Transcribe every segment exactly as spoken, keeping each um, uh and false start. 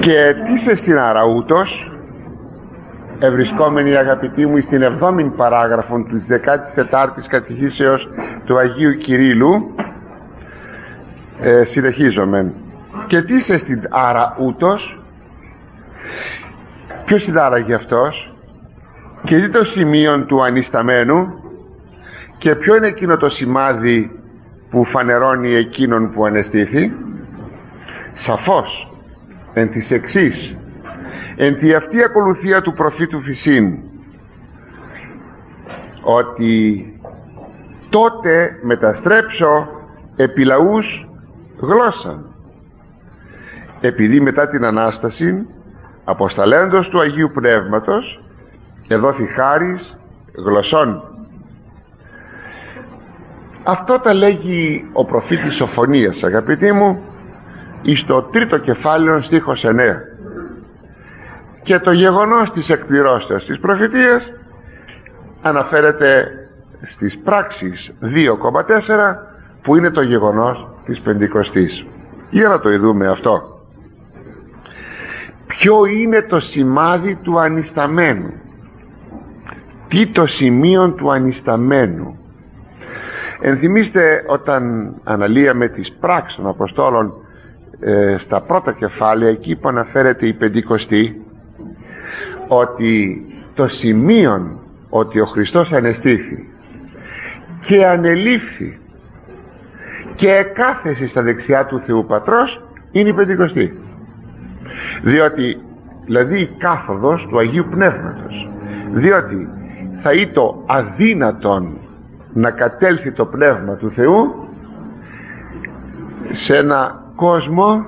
Και τι σε στην αραούτος, ευρισκόμενοι αγαπητοί μου στην εβδόμη παράγραφον της δεκάτης τετάρτης κατηχήσεως του Αγίου Κυρίλλου, ε, συνεχίζομαι. Και τι σε στην αραούτος, ποιος είναι άραγε αυτός, και τι το σημείο του ανισταμένου, και ποιο είναι εκείνο το σημάδι που φανερώνει εκείνον που ανεστήθη? Σαφώς εν της εξής, εν τη αυτή ακολουθία του προφήτου Φυσίν, ότι τότε μεταστρέψω επί λαούς γλώσσαν, επειδή μετά την Ανάσταση αποσταλέντος του Αγίου Πνεύματος εδόθη χάρις γλωσσών. Αυτό τα λέγει ο προφήτης Σοφωνίας, αγαπητοί μου, εις το τρίτο κεφάλαιο στίχος εννέα, και το γεγονός της εκπληρώσεως της προφητείας αναφέρεται στις πράξεις δύο κόμμα τέσσερα, που είναι το γεγονός της Πεντηκοστής. Για να το ειδούμε αυτό. Ποιο είναι το σημάδι του ανισταμένου? Τι το σημείο του ανισταμένου? Ενθυμίστε όταν αναλύαμε τις πράξεις των Αποστόλων ε, στα πρώτα κεφάλαια, εκεί που αναφέρεται η Πεντηκοστή, ότι το σημείο ότι ο Χριστός ανεστήθη και ανελήφθη και εκάθεσε στα δεξιά του Θεού Πατρός είναι η Πεντηκοστή. Διότι δηλαδή η κάθοδος του Αγίου Πνεύματος, διότι θα ήταν αδύνατον να κατέλθει το Πνεύμα του Θεού σε ένα κόσμο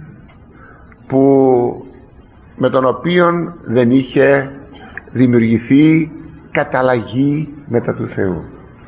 που με τον οποίον δεν είχε δημιουργηθεί καταλλαγή μετά του Θεού.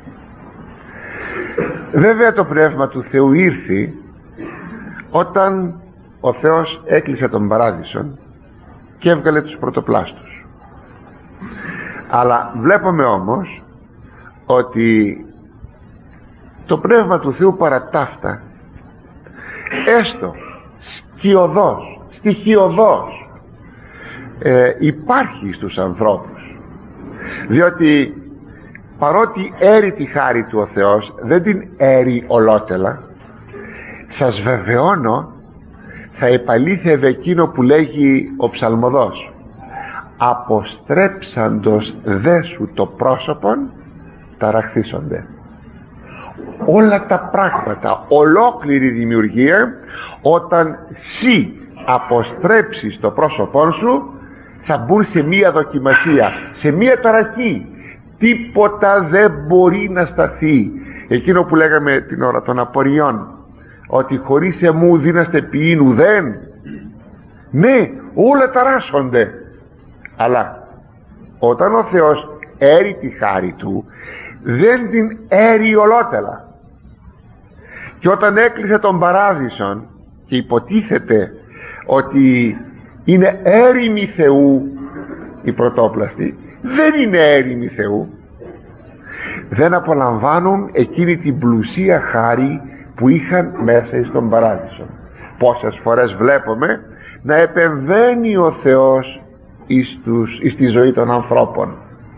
Βέβαια το Πνεύμα του Θεού ήρθε όταν ο Θεός έκλεισε τον Παράδεισο και έβγαλε τους πρωτοπλάστους. Αλλά βλέπουμε όμως ότι το Πνεύμα του Θεού παρατάφτα, έστω σκιωδώς, στοιχειωδώς, ε, υπάρχει στους ανθρώπους, διότι παρότι έρει τη χάρη του ο Θεός, δεν την έρει ολότελα. Σας βεβαιώνω, θα επαλήθευε εκείνο που λέγει ο ψαλμοδός, αποστρέψαντος δε σου το πρόσωπον ταραχθήσονται. Όλα τα πράγματα, ολόκληρη δημιουργία, όταν σύ αποστρέψεις το πρόσωπό σου, θα μπουν σε μία δοκιμασία, σε μία ταραχή. Τίποτα δεν μπορεί να σταθεί. Εκείνο που λέγαμε την ώρα των απορριών, ότι χωρίς εμού δύναστε ποιήν ουδέν. Ναι, όλα ταράσσονται. Αλλά όταν ο Θεός έρει τη χάρη του, δεν την έρει ολότελα. Και όταν έκλεισε τον Παράδεισον και υποτίθεται ότι είναι έρημοι Θεού οι πρωτόπλαστοι, δεν είναι έρημοι Θεού. Δεν απολαμβάνουν εκείνη την πλουσία χάρη που είχαν μέσα στον Παράδεισο. Πόσες φορές βλέπουμε να επεμβαίνει ο Θεός εις, τους, εις τη ζωή των ανθρώπων.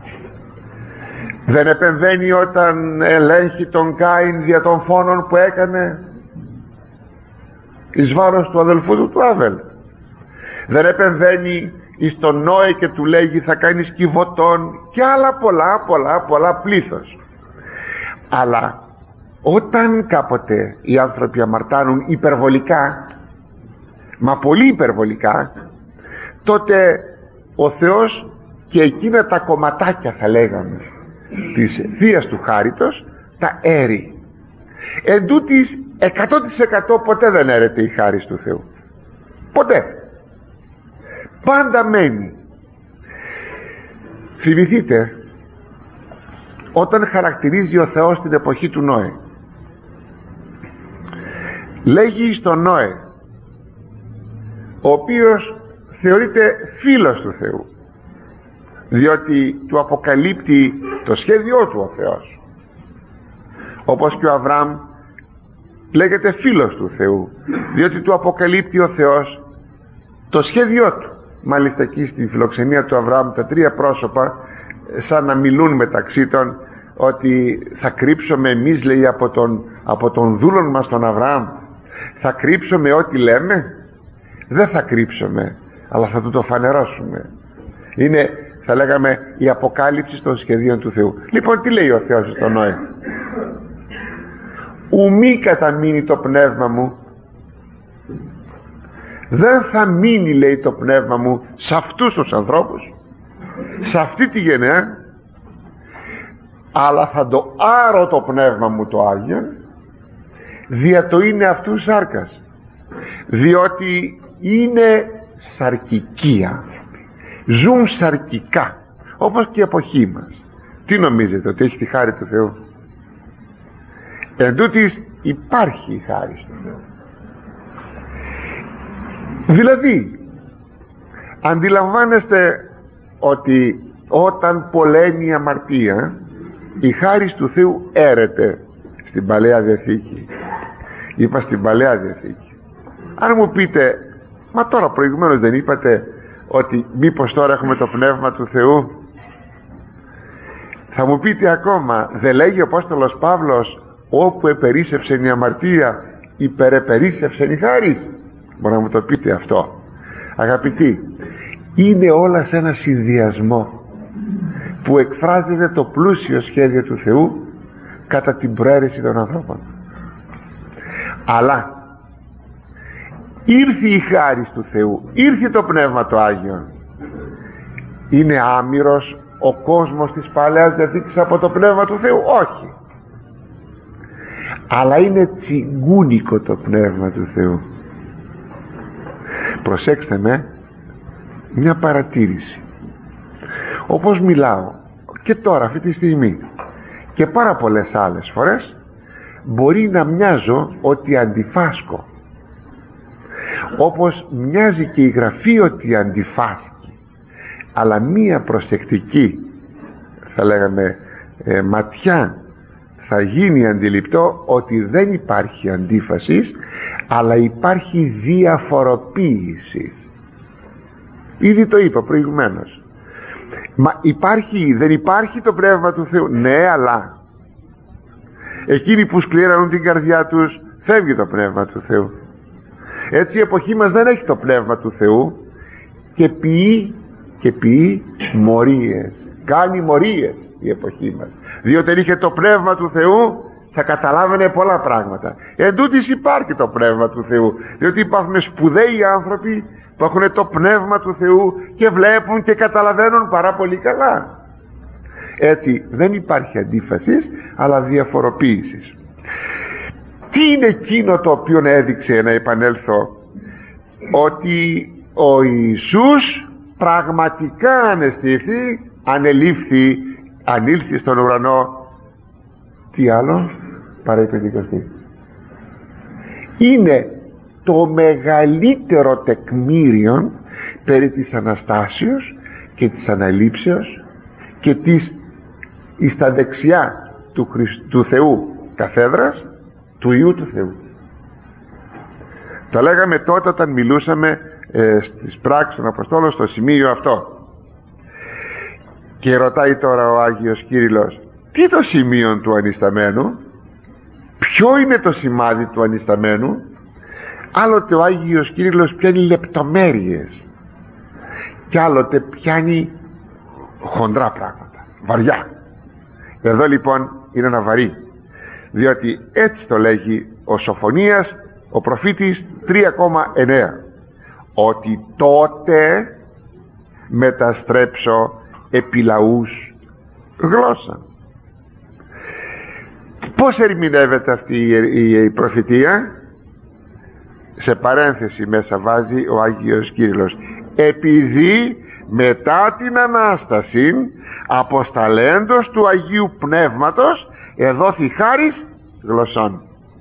Δεν επεμβαίνει όταν ελέγχει τον Κάιν δια των φόνων που έκανε εις βάρος του αδελφού του του Άβελ? Δεν επεμβαίνει εις τον Νόε και του λέγει θα κάνεις κυβωτών και άλλα πολλά πολλά πολλά πλήθος? Αλλά όταν κάποτε οι άνθρωποι αμαρτάνουν υπερβολικά, μα πολύ υπερβολικά, τότε ο Θεός και εκείνα τα κομματάκια, θα λέγαμε, της Θείας του Χάριτος τα έρει. Εν τούτης εκατό τοις εκατό ποτέ δεν έρεται η χάρις του Θεού, ποτέ, πάντα μένει. Θυμηθείτε όταν χαρακτηρίζει ο Θεός την εποχή του Νόε, λέγει στον Νόε, ο οποίος θεωρείται φίλος του Θεού, διότι του αποκαλύπτει το σχέδιό του ο Θεός, όπως και ο Αβραάμ λέγεται φίλος του Θεού, διότι του αποκαλύπτει ο Θεός το σχέδιό του. Μάλιστα εκεί στη φιλοξενία του Αβραάμ τα τρία πρόσωπα σαν να μιλούν μεταξύ των, ότι θα κρύψουμε εμείς, λέει, από τον, από τον δούλον μας τον Αβραάμ, θα κρύψουμε ό,τι λέμε? Δεν θα κρύψουμε, αλλά θα του το φανερώσουμε. Είναι, θα λέγαμε, η αποκάλυψη των σχεδίων του Θεού. Λοιπόν, τι λέει ο Θεός στον Νόε? Ουμή καταμείνει το πνεύμα μου. Δεν θα μείνει, λέει, το πνεύμα μου σε αυτούς τους ανθρώπους, σε αυτή τη γενεά, αλλά θα το άρω το πνεύμα μου το Άγιο, δια το είναι αυτού σάρκας, διότι είναι σαρκικοί άνθρωποι, ζουν σαρκικά, όπως και η εποχή μας. Τι νομίζετε, ότι έχει τη χάρη του Θεού? Εν τούτοις υπάρχει η χάρη του Θεού. Δηλαδή, αντιλαμβάνεστε ότι όταν πολέμει η αμαρτία, η χάρις του Θεού έρεται στην Παλαιά Διαθήκη. Είπα στην Παλαιά Διαθήκη. Αν μου πείτε, μα τώρα προηγουμένως δεν είπατε ότι μήπως τώρα έχουμε το Πνεύμα του Θεού? Θα μου πείτε ακόμα, δεν λέγει ο Απόστολος Παύλος, όπου επερίσσευσεν η αμαρτία, υπερεπερίσσευσεν η χάρις? Μπορεί να μου το πείτε αυτό? Αγαπητοί, είναι όλα σε ένα συνδυασμό που εκφράζεται το πλούσιο σχέδιο του Θεού κατά την προαίρεση των ανθρώπων. Αλλά ήρθε η χάρις του Θεού, ήρθε το Πνεύμα το Άγιο. Είναι άμυρος ο κόσμος της Παλαιάς Διαθήκης από το Πνεύμα του Θεού? Όχι. Αλλά είναι τσιγκούνικο το Πνεύμα του Θεού. Προσέξτε με μια παρατήρηση. Όπως μιλάω και τώρα αυτή τη στιγμή και πάρα πολλές άλλες φορές, μπορεί να μοιάζω ότι αντιφάσκω, όπως μοιάζει και η Γραφή ότι αντιφάσκει, αλλά μία προσεκτική, θα λέγαμε, ε, ματιά θα γίνει αντιληπτό ότι δεν υπάρχει αντίφαση, αλλά υπάρχει διαφοροποίηση. Ήδη το είπα προηγουμένως. Μα υπάρχει, δεν υπάρχει το Πνεύμα του Θεού? Ναι, αλλά εκείνοι που σκληραίνουν την καρδιά τους, φεύγει το Πνεύμα του Θεού. Έτσι η εποχή μας δεν έχει το Πνεύμα του Θεού και ποιεί, και ποιεί μορίες, κάνει μορίες η εποχή μας, διότι αν είχε το Πνεύμα του Θεού θα καταλάβαινε πολλά πράγματα. Εν τούτοις υπάρχει το Πνεύμα του Θεού, διότι υπάρχουν σπουδαίοι άνθρωποι που έχουν το Πνεύμα του Θεού και βλέπουν και καταλαβαίνουν πάρα πολύ καλά. Έτσι δεν υπάρχει αντίφαση, αλλά διαφοροποίηση. Τι είναι εκείνο το οποίο έδειξε, να επανέλθω, ότι ο Ιησούς πραγματικά ανεστήθη, ανελήφθη, ανήλθη στον ουρανό? Τι άλλο παρά η Πεντηκοστή? Είναι το μεγαλύτερο τεκμήριο περί της Αναστάσεως και της Αναλήψεως και της εις τα δεξιά του, Χριστ, του Θεού καθέδρας, του Υιού του Θεού. Το λέγαμε τότε όταν μιλούσαμε ε, στις πράξεις των Αποστόλων στο σημείο αυτό. Και ρωτάει τώρα ο Άγιος Κύριλλος, τι το σημείο του ανισταμένου? Ποιο είναι το σημάδι του ανισταμένου? Άλλοτε ο Άγιος Κύριλλος πιάνει λεπτομέρειες και άλλοτε πιάνει χοντρά πράγματα, βαριά. Εδώ λοιπόν είναι ένα βαρύ, διότι έτσι το λέγει ο Σοφωνίας ο προφήτης τρία κόμμα εννέα, ότι τότε μεταστρέψω επί λαούς γλώσσα. Πώς ερμηνεύεται αυτή η, η προφητεία? Σε παρένθεση μέσα βάζει ο Άγιος Κύριλλος, επειδή μετά την Ανάσταση αποσταλέντος του Αγίου Πνεύματος εδόθη χάρις γλωσσών.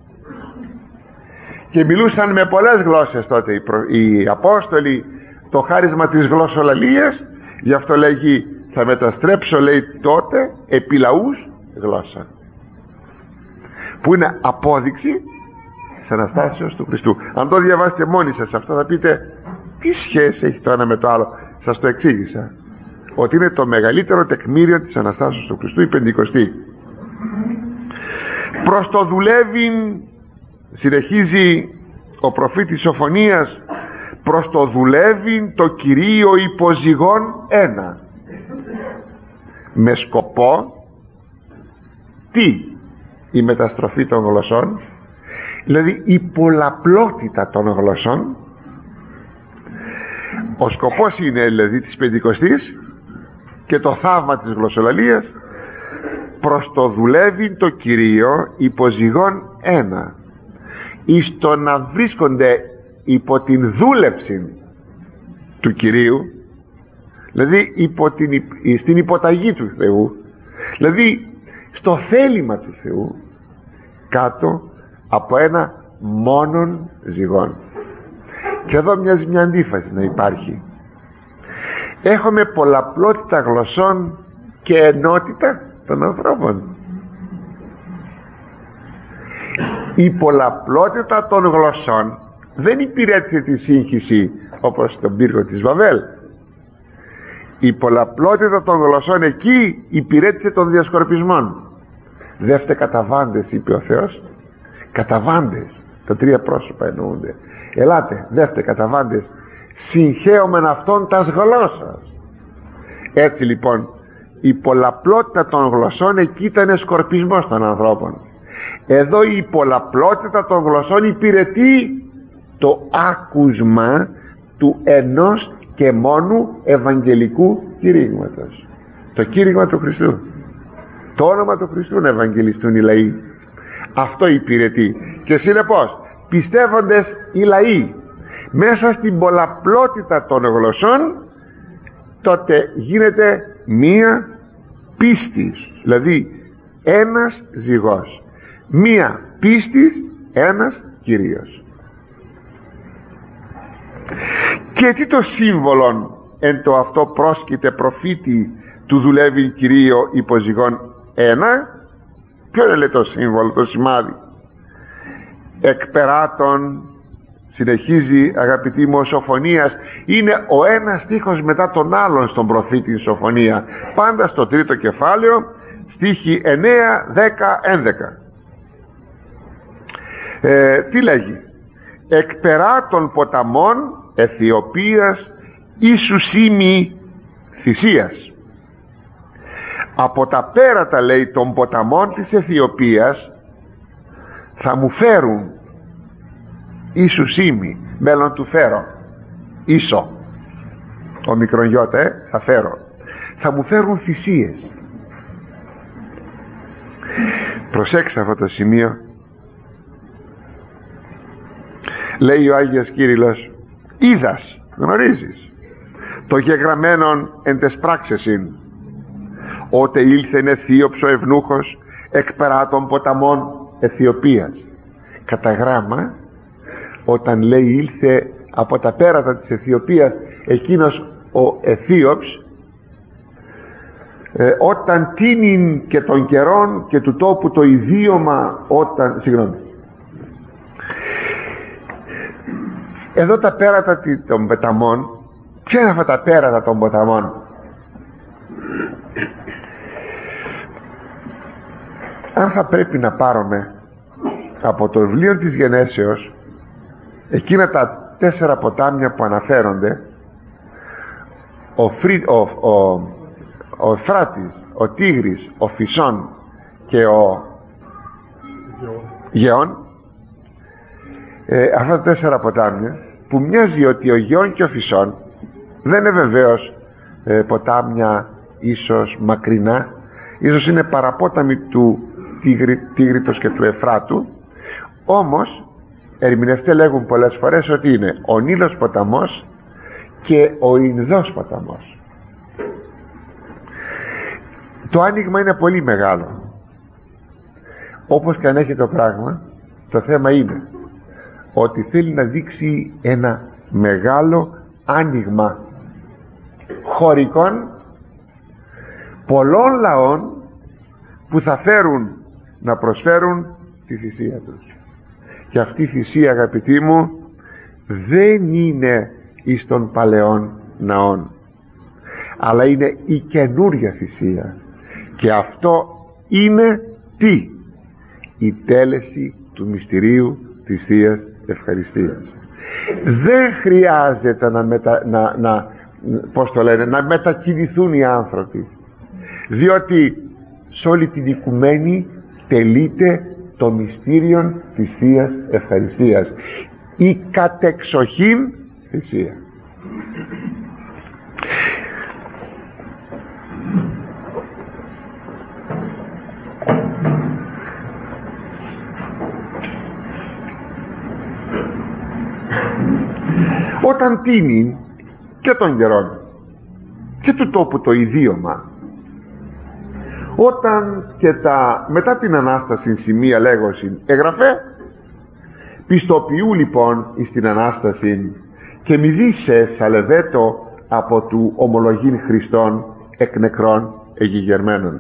Και μιλούσαν με πολλές γλώσσες τότε οι, προ... οι Απόστολοι, το χάρισμα της γλωσσολαλίας. Γι' αυτό λέγει, θα μεταστρέψω, λέει, τότε επί λαούς γλώσσα, που είναι απόδειξη της Αναστάσεως του Χριστού. Αν το διαβάσετε μόνοι σας αυτό θα πείτε, Τι σχέση έχει το ένα με το άλλο? Σας το εξήγησα, ότι είναι το μεγαλύτερο τεκμήριο της Αναστάσεως του Χριστού η Πεντηκοστή. Προς το δουλεύει, συνεχίζει ο προφήτης Σοφωνίας, προς το δουλεύει το Κυρίο υποζυγών ένα, με σκοπό τι? Η μεταστροφή των γλωσσών, δηλαδή η πολλαπλότητα των γλωσσών. Ο σκοπός είναι δηλαδή της Πεντηκοστής και το θαύμα της γλωσσολαλίας, προς το δουλεύει το Κυρίο υποζυγών ένα, εις το να βρίσκονται υπό την δούλευση του Κυρίου, δηλαδή υπό την, στην υποταγή του Θεού, δηλαδή στο θέλημα του Θεού, κάτω από ένα μόνον ζυγόν. Και εδώ μοιάζει μια αντίφαση να υπάρχει. Έχουμε πολλαπλότητα γλωσσών και ενότητα των ανθρώπων. Η πολλαπλότητα των γλωσσών δεν υπηρέτησε τη σύγχυση όπως στον πύργο της Βαβέλ. Η πολλαπλότητα των γλωσσών εκεί υπηρέτησε των διασκορπισμών. Δεύτε καταβάντες, είπε ο Θεός. Καταβάντες, τα τρία πρόσωπα εννοούνται. Ελάτε, δεύτε καταβάντες, συγχαίωμεν αυτόν τας γλώσσας. Έτσι λοιπόν η πολλαπλότητα των γλωσσών εκεί ήταν σκορπισμός των ανθρώπων. Εδώ η πολλαπλότητα των γλωσσών υπηρετεί το άκουσμα του ενός και μόνου ευαγγελικού κηρύγματος, το κήρυγμα του Χριστού, το όνομα του Χριστού να ευαγγελιστούν οι λαοί. Αυτό υπηρετεί. Και συνεπώς πιστεύοντες οι λαοί μέσα στην πολλαπλότητα των γλωσσών, τότε γίνεται μία πίστης, δηλαδή ένας ζυγός, μία πίστης, ένας Κύριος. Και τι το σύμβολον εν το αυτό πρόσκειται προφήτη του δουλεύει Κυρίο υποζυγών ένα? Ποιο είναι λέει το σύμβολο, το σημάδι? Εκπεράτων, συνεχίζει αγαπητοί μου ο Σοφωνίας, είναι ο ένας στίχος μετά τον άλλον στον προφήτη Σοφωνία, πάντα στο τρίτο κεφάλαιο, στίχοι εννέα, δέκα, έντεκα. ε, τι λέγει? Εκπεράτων ποταμών Αιθιοπίας ίσους ήμι θυσίας. Από τα πέρατα, λέει, των ποταμών της Αιθιοπίας θα μου φέρουν ίσους ήμι, μέλλον του φέρω, ίσο, ο μικρογιώτα, ε, θα φέρω, θα μου φέρουν θυσίες. Προσέξτε αυτό το σημείο. Λέει ο Άγιος Κύριλλος, είδας, γνωρίζεις, το γεγραμμένον εν τες πράξεσιν, ότε ήλθεν Αιθίωψο ευνούχος εκπερά των ποταμών Αιθιοπίας. Κατά γράμμα, όταν λέει ήλθε από τα πέρατα της Αιθιοπίας εκείνος ο Αιθίωψ, ε, όταν τίνην και των καιρών και του τόπου το ιδίωμα, όταν, συγγνώμη, εδώ τα πέρατα των ποταμών, ποια είναι αυτά τα πέρατα των ποταμών? Αν θα πρέπει να πάρουμε από το βιβλίο της Γενέσεως εκείνα τα τέσσερα ποτάμια που αναφέρονται, ο, Φρύ, ο, ο, ο Εφράτης, ο Τίγρης, ο Φυσόν και ο Γεών, ε, αυτά τα τέσσερα ποτάμια, που μοιάζει ότι ο Γεών και ο Φυσόν δεν είναι βεβαίως ε, ποτάμια ίσως μακρινά, ίσως είναι παραπόταμοι του Τίγρη, Τίγρητος και του Εφράτου, όμως ερμηνευτές λέγουν πολλές φορές ότι είναι ο Νείλος ποταμός και ο Ινδός ποταμός. Το άνοιγμα είναι πολύ μεγάλο. Όπως και αν έχει το πράγμα, το θέμα είναι ότι θέλει να δείξει ένα μεγάλο άνοιγμα χωρικών πολλών λαών που θα φέρουν να προσφέρουν τη θυσία τους. Και αυτή η θυσία, αγαπητοί μου, δεν είναι εις των παλαιών ναών, αλλά είναι η καινούρια θυσία, και αυτό είναι τι? Η τέλεση του μυστηρίου της Θείας Ευχαριστίας. Δεν χρειάζεται να, μετα, να, να, πώς το λένε, να μετακινηθούν οι άνθρωποι, διότι σε όλη την οικουμένη τελείται το μυστήριο της Θείας Ευχαριστίας, η κατεξοχήν θυσία. Όταν τίνει και των καιρών και του τόπου το ιδίωμα, όταν και τα μετά την Ανάσταση σημεία λέγωσιν εγγραφέ, πιστοποιού λοιπόν εις την Ανάσταση και μη δίσε σαλεβέτο από του ομολογήν Χριστών εκ νεκρών εγιγερμένων.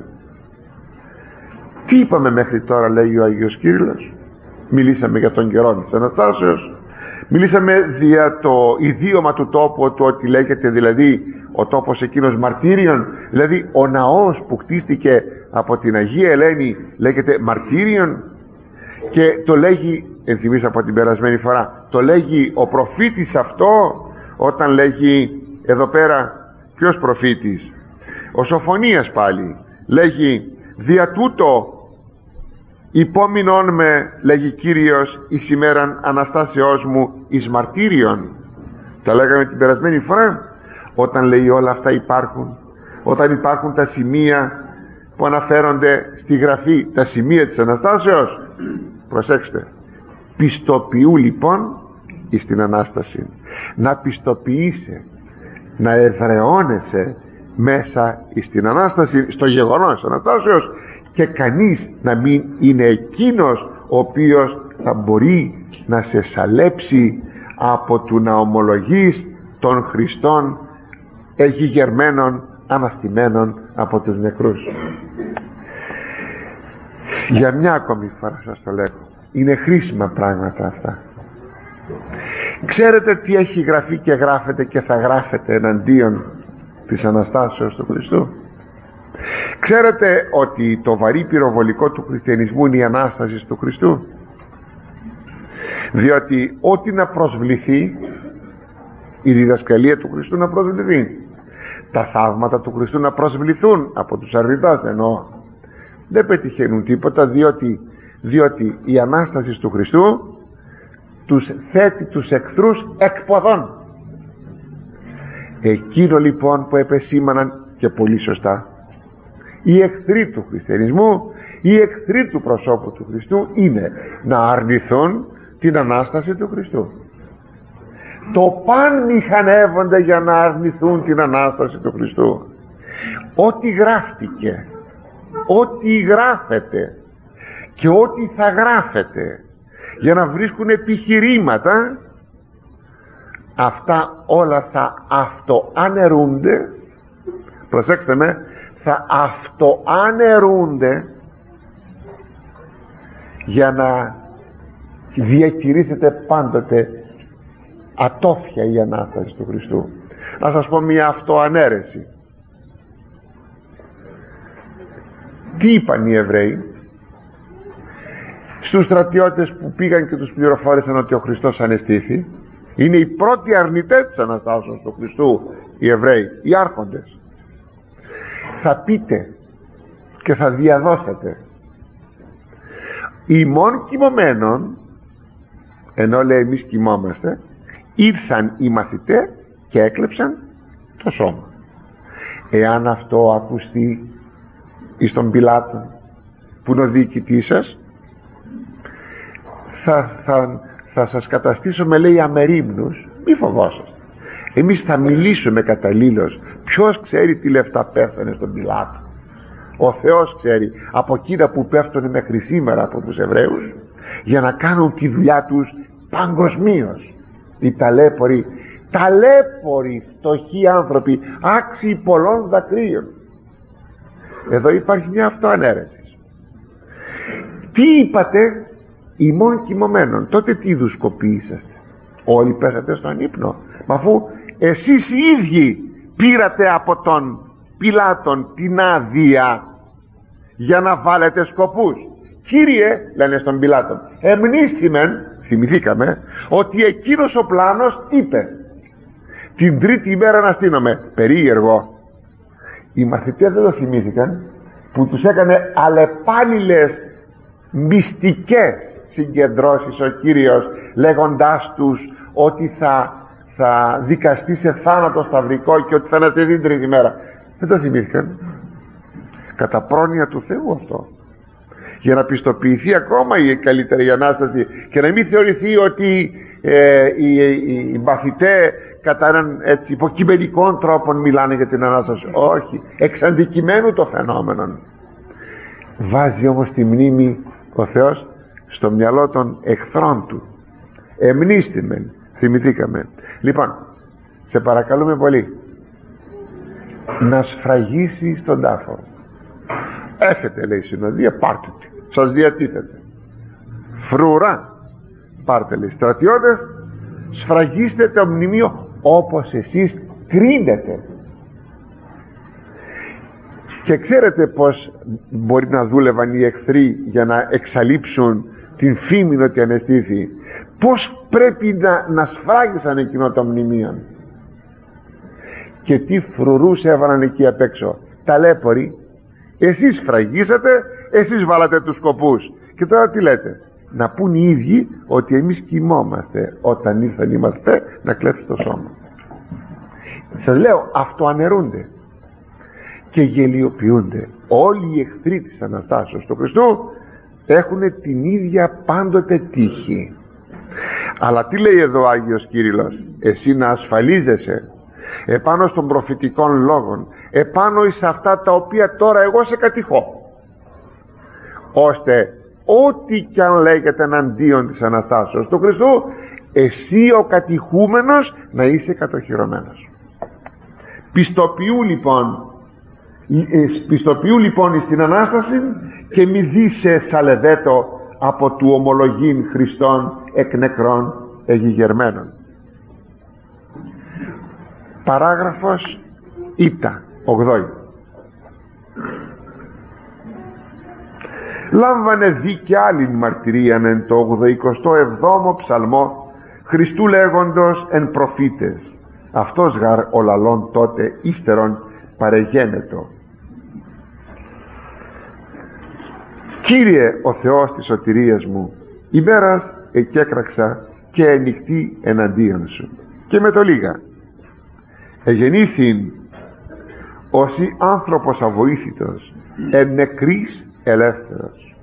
Τι είπαμε μέχρι τώρα, λέγει ο Άγιος Κύριλλος? Μιλήσαμε για τον καιρό της Αναστάσεως, μιλήσαμε δια το ιδίωμα του τόπου, του ότι λέγεται δηλαδή ο τόπος εκείνος μαρτύριον, δηλαδή ο ναός που χτίστηκε από την Αγία Ελένη λέγεται μαρτύριον, και το λέγει, ενθυμίσα από την περασμένη φορά, το λέγει ο προφήτης αυτό όταν λέγει εδώ πέρα, ποιος προφήτης? Ο Σοφωνίας πάλι λέγει, δια τούτο υπόμεινον με, λέγει Κύριος, εις ημέραν Αναστάσεώς μου εις μαρτύριον. Τα λέγαμε την περασμένη φορά, όταν λέει όλα αυτά υπάρχουν, όταν υπάρχουν τα σημεία που αναφέρονται στη Γραφή, τα σημεία της Αναστάσεως, προσέξτε, πιστοποιού λοιπόν εις την Ανάσταση, να πιστοποιείσαι, να εδραιώνεσαι μέσα εις την Ανάσταση, στο γεγονός της Αναστάσεως, και κανείς να μην είναι εκείνος ο οποίος θα μπορεί να σε σαλέψει από του να ομολογείς των Χριστών εγιγερμένων, αναστημένων από τους νεκρούς. Για μια ακόμη φορά σας το λέω, είναι χρήσιμα πράγματα αυτά. Ξέρετε τι έχει γραφεί και γράφεται και θα γράφεται εναντίον της Αναστάσεως του Χριστού? Ξέρετε ότι το βαρύ πυροβολικό του χριστιανισμού είναι η Ανάσταση του Χριστού, διότι ό,τι να προσβληθεί, η διδασκαλία του Χριστού να προσβληθεί, τα θαύματα του Χριστού να προσβληθούν από τους αρνητάς, εννοώ, δεν πετυχαίνουν τίποτα, διότι, διότι η Ανάσταση του Χριστού τους θέτει τους εχθρούς εκποδών. Εκείνο λοιπόν που επεσήμαναν και πολύ σωστά οι εχθροί του χριστιανισμού, οι εχθροί του προσώπου του Χριστού, είναι να αρνηθούν την Ανάσταση του Χριστού. Το παν μηχανεύονται για να αρνηθούν την Ανάσταση του Χριστού. Ό,τι γράφτηκε, ό,τι γράφεται και ό,τι θα γράφεται για να βρίσκουν επιχειρήματα, αυτά όλα θα αυτοαναιρούνται, προσέξτε με, θα αυτοαναιρούνται για να διακηρύσσεται πάντοτε ατόφια η Ανάσταση του Χριστού. Να σας πω μια αυτοανέρεση. Τι είπαν οι Εβραίοι στους στρατιώτες που πήγαν και τους πληροφόρησαν ότι ο Χριστός ανεστήθη? Είναι οι πρώτοι αρνητές της Αναστάσεως του Χριστού οι Εβραίοι, οι άρχοντες. Θα πείτε και θα διαδώσετε, ημών κοιμωμένων, ενώ λέει εμείς κοιμόμαστε, ήρθαν οι μαθητές και έκλεψαν το σώμα. Εάν αυτό ακουστεί εις τον Πιλάτο που είναι ο διοικητής σας, θα, θα, θα σας καταστήσουμε, λέει, αμερίμνους. Μη φοβόσαστε, εμείς θα μιλήσουμε καταλήλως. Ποιος ξέρει τι λεφτά πέσανε στον Πιλάτο? Ο Θεός ξέρει. Από εκείνα που πέφτουν μέχρι σήμερα από τους Εβραίους για να κάνουν τη δουλειά τους παγκοσμίως, οι ταλέποροι, ταλέποροι φτωχοί άνθρωποι, άξιοι πολλών δακρύων. Εδώ υπάρχει μια αυτοανέρεση. Τι είπατε? ημών κοιμωμένων. Τότε τι είδους σκοποί είσαστε? Όλοι πέσατε στον ύπνο? Μα αφού εσείς οι ίδιοι πήρατε από τον Πιλάτον την άδεια για να βάλετε σκοπούς. Κύριε, λένε στον Πιλάτον, εμνίστημεν, θυμηθήκαμε, ότι εκείνος ο πλάνος είπε την τρίτη ημέρα να στείνομαι. Περίεργο. Οι μαθητές δεν το θυμήθηκαν, που τους έκανε αλλεπάλληλες μυστικές συγκεντρώσεις ο Κύριος, λέγοντάς τους ότι θα, θα δικαστεί σε θάνατο σταυρικό και ότι θα αναστηθεί την τρίτη μέρα. Δεν το θυμήθηκαν. Κατά πρόνοια του Θεού αυτό, για να πιστοποιηθεί ακόμα η καλύτερη Ανάσταση και να μην θεωρηθεί ότι ε, οι, οι, οι μαθητές κατά έναν έτσι υποκειμενικών τρόπων μιλάνε για την Ανάσταση. Όχι, εξ αντικειμένου το φαινόμενο. Βάζει όμως τη μνήμη ο Θεός στο μυαλό των εχθρών του. Εμνίστημεν, θυμηθήκαμε. Λοιπόν, σε παρακαλούμε πολύ να σφραγίσει στον τάφο. Έχετε, λέει, συνοδεία, πάρτε τη, σας διατίθεται. Φρουρά, πάρτε, λέει, στρατιώτες, σφραγίστε το μνημείο όπως εσείς κρίνετε. Και ξέρετε πως μπορεί να δούλευαν οι εχθροί για να εξαλείψουν την φήμη ότι ανεστήθη. Πως πρέπει να, να σφράγισαν εκείνο το μνημείο. Και τι φρουρούς έβαλαν εκεί απ' έξω. Ταλέποροι. Εσείς σφραγίσατε, εσείς βάλατε τους σκοπούς. Και τώρα τι λέτε? Να πούν οι ίδιοι ότι εμείς κοιμόμαστε όταν ήρθαν οι μαθητές να κλέψουν το σώμα. Σας λέω, αυτοαναιρούνται και γελιοποιούνται. Όλοι οι εχθροί της Αναστάσεως του Χριστού έχουν την ίδια πάντοτε τύχη. Αλλά τι λέει εδώ ο Άγιος Κύριλλος? Εσύ να ασφαλίζεσαι επάνω των προφητικών λόγων, επάνω εις αυτά τα οποία τώρα εγώ σε κατηχώ, ώστε ό,τι κι αν λέγεται εναντίον της Αναστάσεως του Χριστού, εσύ ο κατηχούμενος να είσαι κατοχυρωμένος. Πιστοποιού λοιπόν πιστοποιού λοιπόν στην Ανάσταση και μη δίσε σαλεδέτο από του ομολογήν Χριστών εκ νεκρών εγιγερμένων. Παράγραφος Ήτα ογδόη. Λάμβανε δει και άλλη μαρτυρία εν το ογδοηκοστό εβδόμο ψαλμό Χριστού λέγοντος εν προφήτες, αυτός γαρ ο λαλών τότε ύστερον παρεγένετο. Κύριε ο Θεός της σωτηρίας μου, ημέρας εκέκραξα και ενικτή εναντίον σου. Και με το λίγα, εγεννήθην όσοι άνθρωπος αβοήθητος, εν νεκρής ελεύθερος.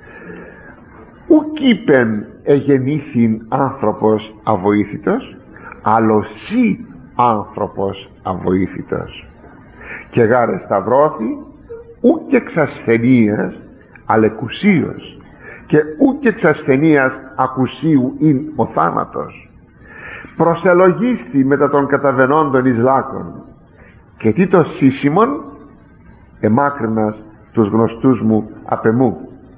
Ουκ είπεν εγεννήθην άνθρωπος αβοήθητος, αλλοσί άνθρωπος αβοήθητος. Και γάρε σταυρώθη ουκ εξ ασθενείας αλεκουσίως, και ουκ εξ ασθενείας ακουσίου ειν ο θάνατος. Προσελογίστη μετά των καταβενόντων εις λάκων, και τι το σύσιμον εμάκρυνας τους γνωστούς μου απ' εμού.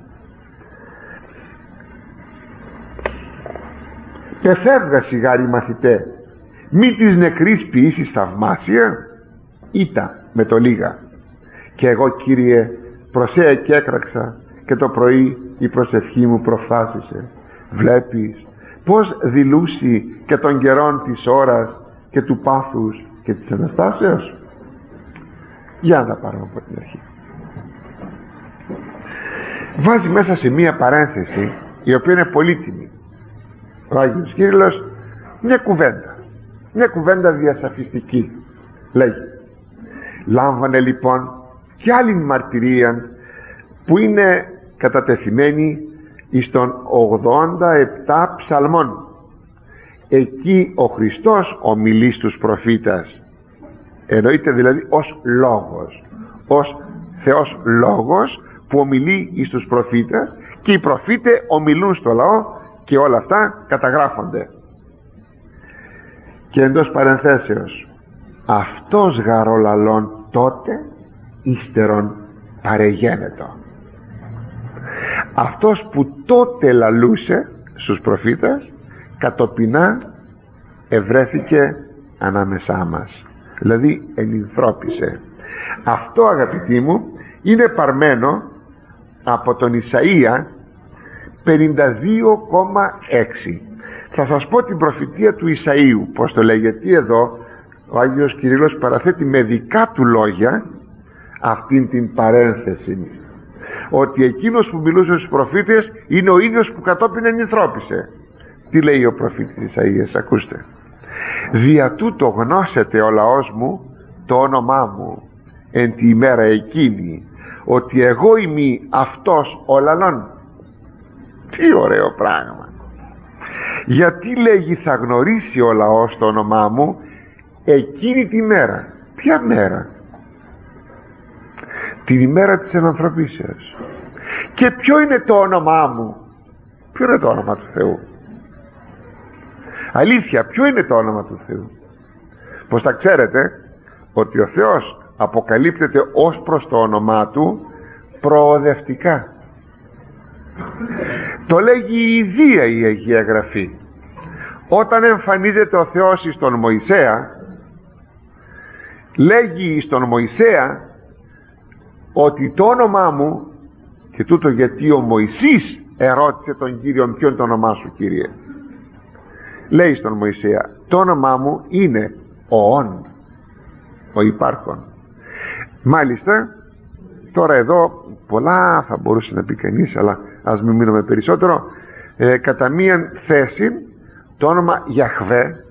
Πεφεύγα σιγάρι μαθητέ, μη της νεκρής ποιήσεις θαυμάσια, ήτα με το λίγα. Και εγώ, Κύριε, προσέ και έκραξα, και το πρωί η προσευχή μου προφάσισε. Βλέπεις πως δηλούσει και των καιρών της ώρας και του πάθους και της Αναστάσεως. Για να τα πάρουμε από την αρχή. Βάζει μέσα σε μία παρένθεση, η οποία είναι πολύτιμη, ο Άγιος Κύριλλος, μια κουβέντα, μια κουβέντα διασαφιστική. Λέγει, λάμβανε λοιπόν και άλλη μαρτυρία που είναι κατατεθειμένη εις των ογδόντα επτά ψαλμών. Εκεί ο Χριστός ομιλεί στους προφήτας, εννοείται δηλαδή ως λόγος, ως Θεός λόγος που ομιλεί εις τους προφήτες, και οι προφήτες ομιλούν στο λαό και όλα αυτά καταγράφονται. Και εντός παρενθέσεως, αυτός γαρολαλών τότε ύστερον παρεγένετο. Αυτός που τότε λαλούσε στους προφήτες, κατοπινά ευρέθηκε ανάμεσά μας, δηλαδή ενυνθρώπισε. Αυτό, αγαπητοί μου, είναι παρμένο από τον Ισαΐα πενήντα δύο κόμμα έξι. Θα σας πω την προφητεία του Ισαΐου, πως το λέει, γιατί εδώ ο Άγιος Κυρίλλος παραθέτει με δικά του λόγια αυτήν την παρένθεση, ότι εκείνος που μιλούσε στους προφήτες είναι ο ίδιος που κατόπιν ενυνθρώπισε. Τι λέει ο προφήτης Ισαΐας? Ακούστε: «Δια τούτο γνώσεται ο λαός μου το όνομά μου εν τη ημέρα εκείνη, ότι εγώ είμαι αυτός ο λαλών». Τι ωραίο πράγμα! Γιατί λέγει θα γνωρίσει ο λαός το όνομά μου εκείνη τη μέρα? Ποια μέρα? Την ημέρα της ενανθρωπίσεως. Και ποιο είναι το όνομά μου? Ποιο είναι το όνομα του Θεού? Αλήθεια, ποιο είναι το όνομα του Θεού? Πως θα ξέρετε ότι ο Θεός αποκαλύπτεται ως προς το όνομά του προοδευτικά. Το λέγει η Ιδία η Αγία Γραφή. Όταν εμφανίζεται ο Θεός εις τον Μωυσέα, λέγει εις τον Μωυσέα ότι το όνομά μου, και τούτο γιατί ο Μωυσής ερώτησε τον Κύριο ποιο είναι το όνομά σου, Κύριε, λέει στον Μωυσέα, το όνομά μου είναι ο Ων, ο υπάρχον. Μάλιστα τώρα εδώ πολλά θα μπορούσε να πει κανείς, αλλά ας μην μείνουμε περισσότερο. ε, κατά μίαν θέση το όνομα Γιαχβέ,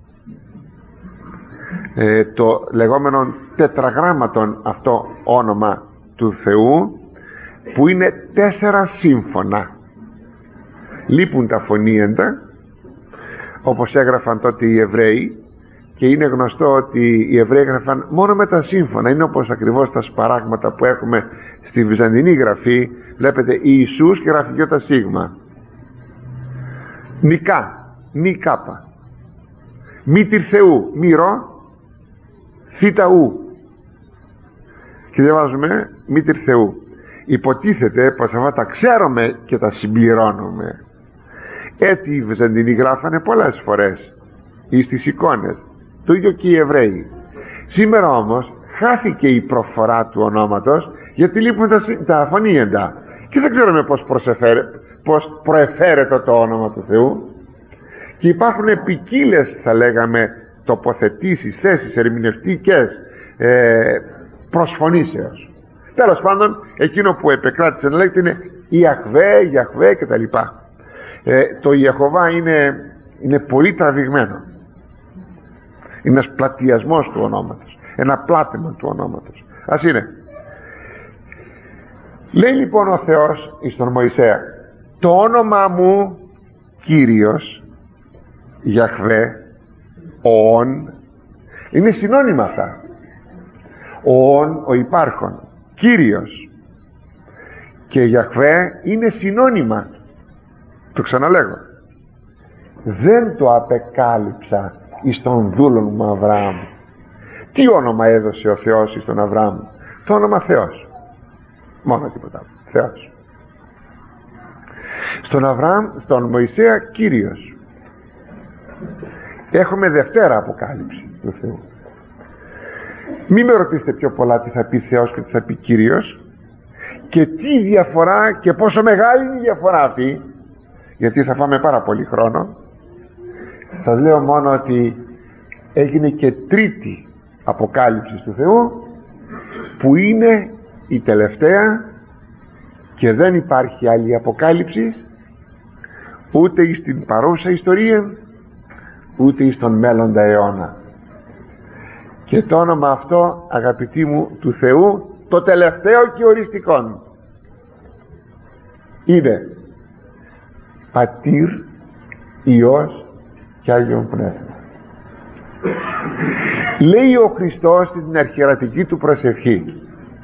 ε, το λεγόμενο τετραγράμματον αυτό όνομα του Θεού, που είναι τέσσερα σύμφωνα, λείπουν τα φωνήεντα, όπως έγραφαν τότε οι Εβραίοι, και είναι γνωστό ότι οι Εβραίοι έγραφαν μόνο με τα σύμφωνα. Είναι όπως ακριβώς τα σπαράγματα που έχουμε στη Βυζαντινή γραφή. Βλέπετε Ιησούς και γράφει γιώτα σίγμα, νικά, νι κάπα, μήτηρ Θεού, μύρο, θήτα ου, και διαβάζουμε μήτηρ Θεού. Υποτίθεται πως αυτά τα ξέρουμε και τα συμπληρώνουμε. Έτσι οι Βυζαντινοί γράφανε πολλές φορές ή στις εικόνες, το ίδιο και οι Εβραίοι. Σήμερα όμως χάθηκε η προφορά του ονόματος, γιατί λείπουν τα, τα φωνήεντα και δεν ξέρουμε πως, πως προεφέρεται το όνομα του Θεού, και υπάρχουν ποικίλες, θα λέγαμε, τοποθετήσεις, θέσεις ερμηνευτικές ε, προσφωνήσεως. Τέλος πάντων, εκείνο που επεκράτησε να λέγεται είναι Ιαχβέ, Ιαχβέ κτλ. ε, το Ιεχωβά είναι, είναι πολύ τραβηγμένο. Είναι ένας πλατιασμός του ονόματος, ένα πλάτημα του ονόματος. Ας είναι. Λέει λοιπόν ο Θεός εις τον Μωυσέα, το όνομα μου Κύριος, Γιαχβέ, Ον, είναι συνώνυμα αυτά. Ον, ο υπάρχον, Κύριος και Γιαχβέ είναι συνώνυμα. Το ξαναλέγω, δεν το απεκάλυψα εις τον δούλον μου Αβραάμ. Τι όνομα έδωσε ο Θεός εις τον Αβραάμ? Το όνομα Θεός, μόνο, τίποτα άλλο, Θεός. Στον Αβραάμ, στον Μωυσέα, Κύριος. Έχουμε δευτέρα αποκάλυψη του Θεού. Μη με ρωτήσετε πιο πολλά τι θα πει Θεός και τι θα πει Κύριος, και τι διαφορά και πόσο μεγάλη είναι η διαφορά αυτή, γιατί θα πάμε πάρα πολύ χρόνο. Σας λέω μόνο ότι έγινε και τρίτη αποκάλυψη του Θεού, που είναι η τελευταία, και δεν υπάρχει άλλη αποκάλυψη ούτε στην παρούσα ιστορία ούτε στον μέλλοντα αιώνα. Και το όνομα αυτό, αγαπητοί μου, του Θεού, το τελευταίο και οριστικό, είναι Πατήρ, Υιός και Άγιον Πνεύμα. Λέει ο Χριστός στην αρχιερατική του προσευχή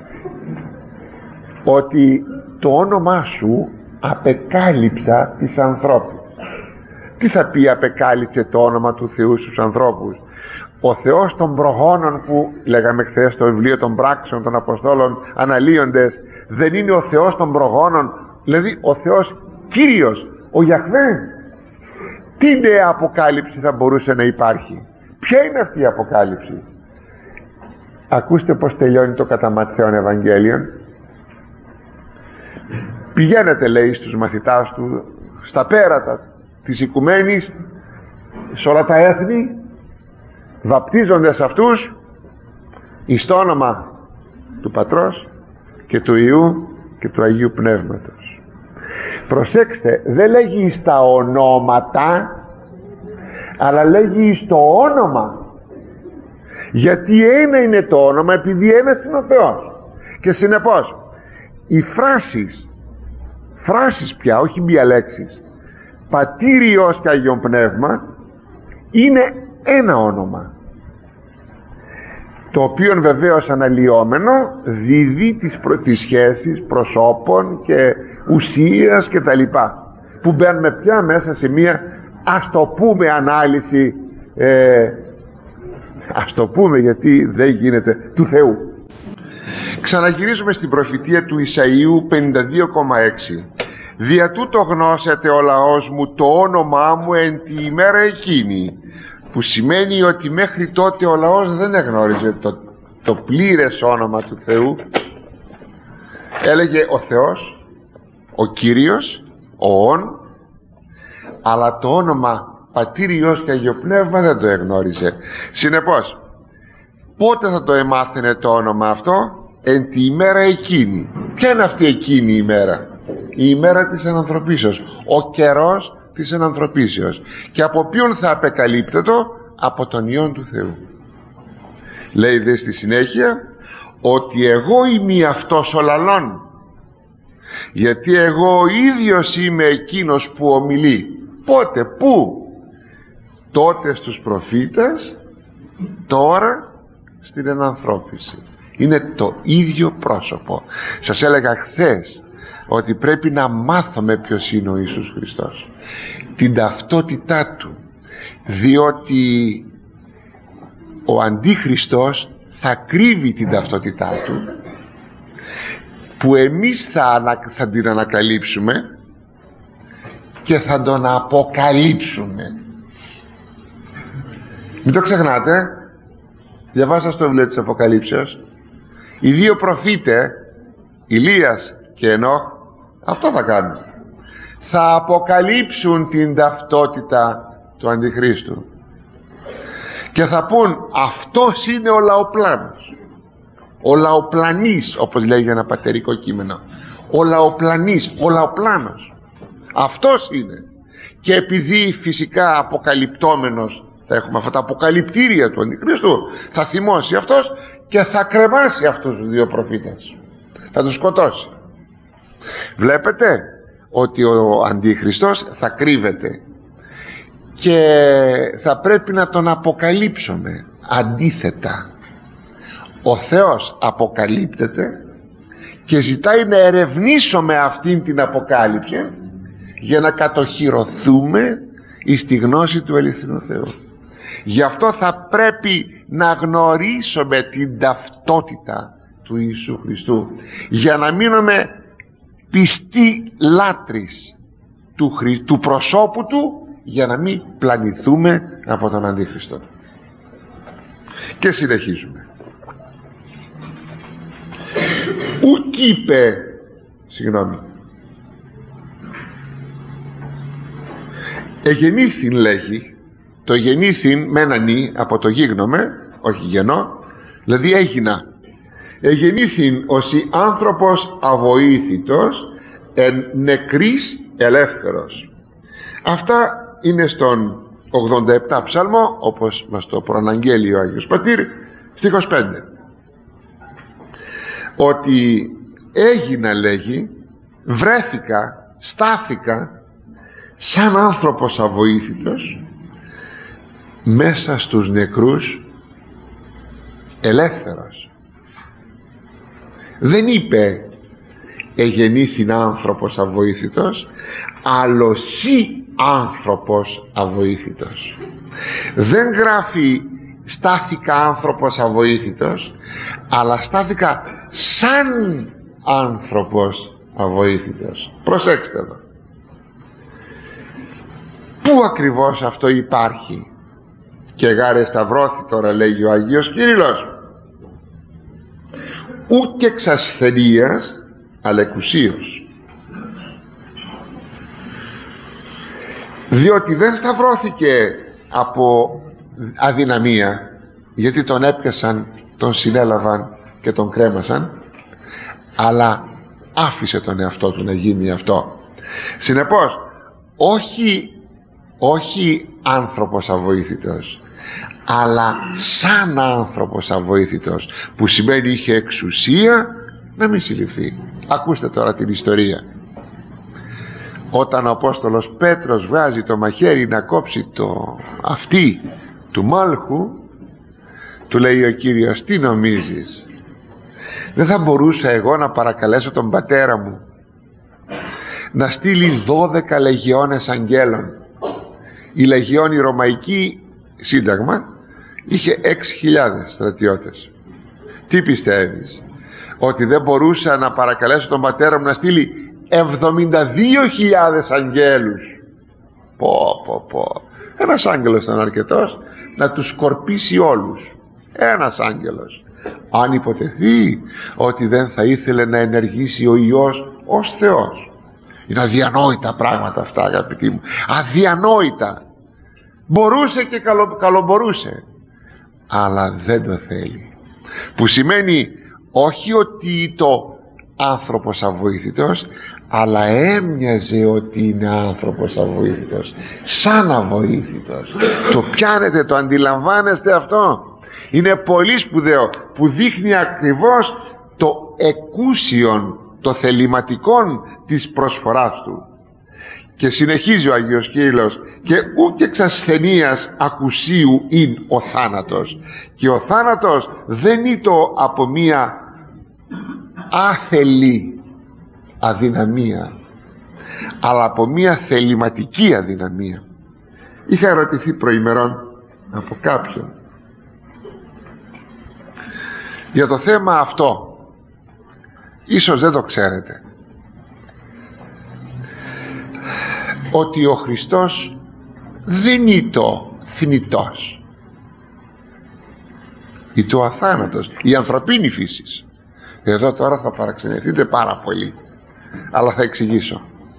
ότι το όνομά σου απεκάλυψα τις ανθρώπους. Τι θα πει απεκάλυψε το όνομα του Θεού στους ανθρώπους? Ο Θεός των προγόνων, που λέγαμε χθες στο βιβλίο των πράξεων των Αποστόλων αναλύοντες, δεν είναι ο Θεός των προγόνων, δηλαδή ο Θεός Κύριος, ο Γιαχβέ? Τι νέα αποκάλυψη θα μπορούσε να υπάρχει? Ποια είναι αυτή η Αποκάλυψη? Ακούστε πως τελειώνει το κατά Ματθαίον Ευαγγέλιον. Πηγαίνετε, λέει, στους μαθητάς του στα πέρατα της οικουμένης, σε όλα τα έθνη, βαπτίζονται σε αυτούς εις το όνομα του Πατρός και του Υιού και του Αγίου Πνεύματος. Προσέξτε, δεν λέγει στα ονόματα, αλλά λέγει στο όνομα. Γιατί ένα είναι το όνομα, επειδή ένας είναι ο Θεός. Και συνεπώς οι φράσεις, φράσεις πια, όχι μία λέξεις, Πατήρ, Υιός και Άγιον Πνεύμα, είναι ένα όνομα, το οποίο βεβαίως αναλυόμενο δίδει τις, προ... τις σχέσεις προσώπων και ουσίας και τα λοιπά, που μπαίνουμε πια μέσα σε μία, ας το πούμε, ανάλυση, ε, ας το πούμε, γιατί δεν γίνεται, του Θεού. Ξαναγυρίζουμε στην προφητεία του Ισαΐου πενήντα δύο κόμμα έξι. Δια τούτο γνώσετε ο λαός μου το όνομά μου εν τη ημέρα εκείνη, που σημαίνει ότι μέχρι τότε ο λαός δεν εγνώριζε το, το πλήρες όνομα του Θεού. Έλεγε ο Θεός, ο Κύριος, ο Ον, αλλά το όνομα Πατήρ, Υιός και Αγιο Πνεύμα δεν το εγνώριζε. Συνεπώς, πότε θα το εμάθαινε το όνομα αυτό? Εν τη ημέρα εκείνη. Ποια είναι αυτή εκείνη η ημέρα? Η ημέρα της ενανθρωπίσεως, ο καιρός της ενανθρωπίσεως. Και από ποιον θα απεκαλύπτετο? Από τον Υιόν του Θεού. Λέει δε στη συνέχεια ότι εγώ είμαι αυτός ο λαλών, γιατί εγώ ο ίδιος είμαι εκείνος που ομιλεί. Πότε, πού? Τότε στους προφήτες, τώρα στην ενανθρώπιση. Είναι το ίδιο πρόσωπο. Σας έλεγα χθες ότι πρέπει να μάθουμε ποιος είναι ο Ιησούς Χριστός, την ταυτότητά του, διότι ο Αντίχριστος θα κρύβει την ταυτότητά του, που εμείς θα, θα την ανακαλύψουμε και θα τον αποκαλύψουμε. Μην το ξεχνάτε, διαβάσα στο βιβλίο της Αποκαλύψεως, οι δύο προφήτες, Ηλίας και Ενώχ, αυτό θα κάνουν. Θα αποκαλύψουν την ταυτότητα του Αντιχρίστου και θα πούν αυτός είναι ο λαοπλάνος, ο λαοπλανής, όπως λέγει ένα πατερικό κείμενο, ο λαοπλανής, ο λαοπλάνος, αυτός είναι. Και επειδή φυσικά αποκαλυπτόμενος, θα έχουμε αυτά τα αποκαλυπτήρια του Αντιχρίστου, θα θυμώσει αυτός και θα κρεμάσει αυτούς τους δύο προφήτες, θα τους σκοτώσει. Βλέπετε ότι ο Αντίχριστος θα κρύβεται και θα πρέπει να τον αποκαλύψουμε. Αντίθετα, ο Θεός αποκαλύπτεται και ζητάει να ερευνήσουμε αυτήν την αποκάλυψη για να κατοχυρωθούμε εις τη γνώση του αληθινού Θεού. Γι' αυτό θα πρέπει να γνωρίσουμε την ταυτότητα του Ιησού Χριστού, για να μείνουμε πιστοί λάτρεις του, Χρη... του προσώπου του, για να μην πλανηθούμε από τον Αντίχριστο. Και συνεχίζουμε. Ουκ είπε, συγγνώμη, εγεννήθην λέγει, το γεννήθην με ένα νι από το γίγνομε, όχι γεννώ, δηλαδή έγινα. Εγεννήθην ως άνθρωπος αβοήθητος εν νεκρής ελεύθερος. Αυτά είναι στον ογδόντα επτά ψάλμο, όπως μας το προαναγγέλει ο Άγιος Πατήρ, στίχος πέντε, ότι έγινα, λέγει, βρέθηκα, στάθηκα σαν άνθρωπος αβοήθητος μέσα στους νεκρούς ελεύθερος. Δεν είπε εγεννήθην άνθρωπος αβοήθητος, αλλοσί άνθρωπος αβοήθητος. Δεν γράφει στάθηκα άνθρωπος αβοήθητος, αλλά στάθηκα σαν άνθρωπος αβοήθητος. Προσέξτε εδώ. Πού ακριβώς αυτό υπάρχει? και γάρε σταυρώθη, τώρα λέγει ο Αγίος Κύριλλος, ου και εξασθενείας αλλά εκουσίως, διότι δεν σταυρώθηκε από αδυναμία, γιατί τον έπιασαν, τον συνέλαβαν και τον κρέμασαν, αλλά άφησε τον εαυτό του να γίνει αυτό. Συνεπώς όχι, όχι άνθρωπος αβοήθητος, αλλά σαν άνθρωπος αβοήθητος, που σημαίνει είχε εξουσία να μην συλληφθεί. Ακούστε τώρα την ιστορία. Όταν ο Απόστολος Πέτρος βγάζει το μαχαίρι να κόψει το αυτί του Μάλχου, του λέει ο Κύριος, τι νομίζεις, δεν θα μπορούσα εγώ να παρακαλέσω τον πατέρα μου να στείλει δώδεκα λεγιώνες αγγέλων? Η λεγιόν, η ρωμαϊκή σύνταγμα, είχε έξι χιλιάδες στρατιώτες. Τι πιστεύεις, ότι δεν μπορούσα να παρακαλέσω τον πατέρα μου να στείλει εβδομήντα δύο χιλιάδες αγγέλους? Πω πω πω, ένας άγγελος ήταν αρκετός να τους σκορπίσει όλους. Ένας άγγελος. Αν υποτεθεί ότι δεν θα ήθελε να ενεργήσει ο Υιός ως Θεός. Είναι αδιανόητα πράγματα αυτά, αγαπητοί μου, αδιανόητα. Μπορούσε και καλο, καλομπορούσε, αλλά δεν το θέλει, που σημαίνει όχι ότι το άνθρωπος αβοήθητος, αλλά έμοιαζε ότι είναι άνθρωπος αβοήθητος, σαν αβοήθητος. Το πιάνετε, το αντιλαμβάνεστε αυτό? Είναι πολύ σπουδαίο, που δείχνει ακριβώς το εκούσιον, το θεληματικόν της προσφοράς του. Και συνεχίζει ο Αγίος Κύριλλος, και ου και εξασθενείας ακουσίου ειν ο θάνατος. Και ο θάνατος δεν ήτο από μία άθελη αδυναμία, αλλά από μία θεληματική αδυναμία. Είχα ερωτηθεί προημερών από κάποιον για το θέμα αυτό, ίσως δεν το ξέρετε, ότι ο Χριστός δεν ήτο θνητός, ήτο αθάνατος, η ανθρωπίνη φύση. Εδώ τώρα θα παραξενευτείτε πάρα πολύ, αλλά θα εξηγήσω.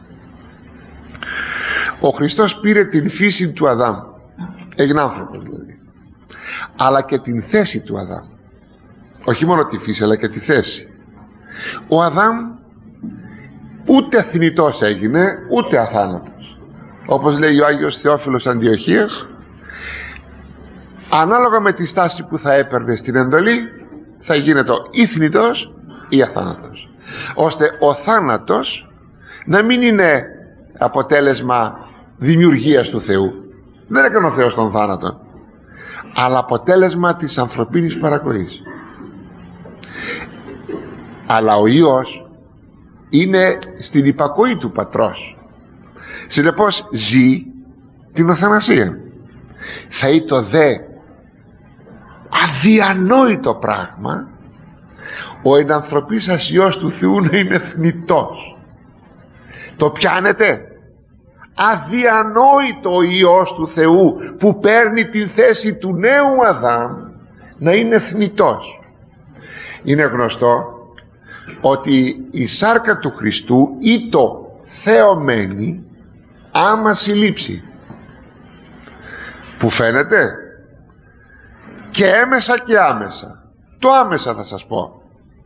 Ο Χριστός πήρε την φύση του Αδάμ, έγινε άνθρωπος δηλαδή, αλλά και την θέση του Αδάμ. Όχι μόνο τη φύση, αλλά και τη θέση. Ο Αδάμ ούτε θνητός έγινε, ούτε αθάνατος. Όπως λέει ο Άγιος Θεόφιλος Αντιοχίας, ανάλογα με τη στάση που θα έπαιρνε στην εντολή, θα γίνεται ή θνητός ή αθάνατος, ώστε ο θάνατος να μην είναι αποτέλεσμα δημιουργίας του Θεού. Δεν έκανε ο Θεός τον θάνατο, αλλά αποτέλεσμα της ανθρωπίνης παρακοής. Αλλά ο Υιός είναι στην υπακοή του Πατρός, συνεπώς ζει την αθανασία. Θα είναι το δε αδιανόητο πράγμα ο ενανθρωπίσας Υιός του Θεού να είναι θνητός. Το πιάνετε? Αδιανόητο ο Υιός του Θεού που παίρνει την θέση του νέου Αδάμ να είναι θνητός. Είναι γνωστό ότι η σάρκα του Χριστού ήτο θεωμένη άμα συλλήψει, που φαίνεται και έμεσα και άμεσα. Το άμεσα θα σας πω.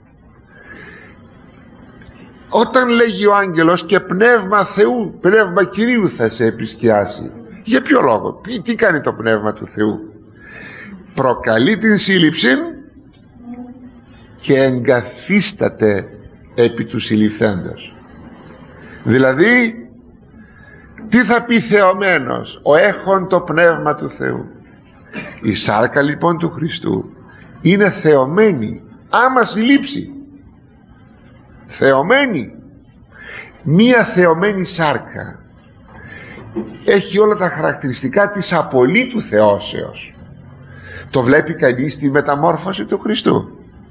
Όταν λέγει ο άγγελος και πνεύμα Θεού, πνεύμα Κυρίου θα σε επισκιάσει, για ποιο λόγο? Τι κάνει το πνεύμα του Θεού? Προκαλεί την σύλληψη και εγκαθίσταται επί του συλληφθέντος. Δηλαδή τι θα πει θεωμένος? Ο έχων το πνεύμα του Θεού. Η σάρκα λοιπόν του Χριστού είναι θεωμένη άμα συλλήψει. Θεωμένη. Μία θεωμένη σάρκα έχει όλα τα χαρακτηριστικά της απολύτου θεώσεως. Το βλέπει κανείς στη μεταμόρφωση του Χριστού.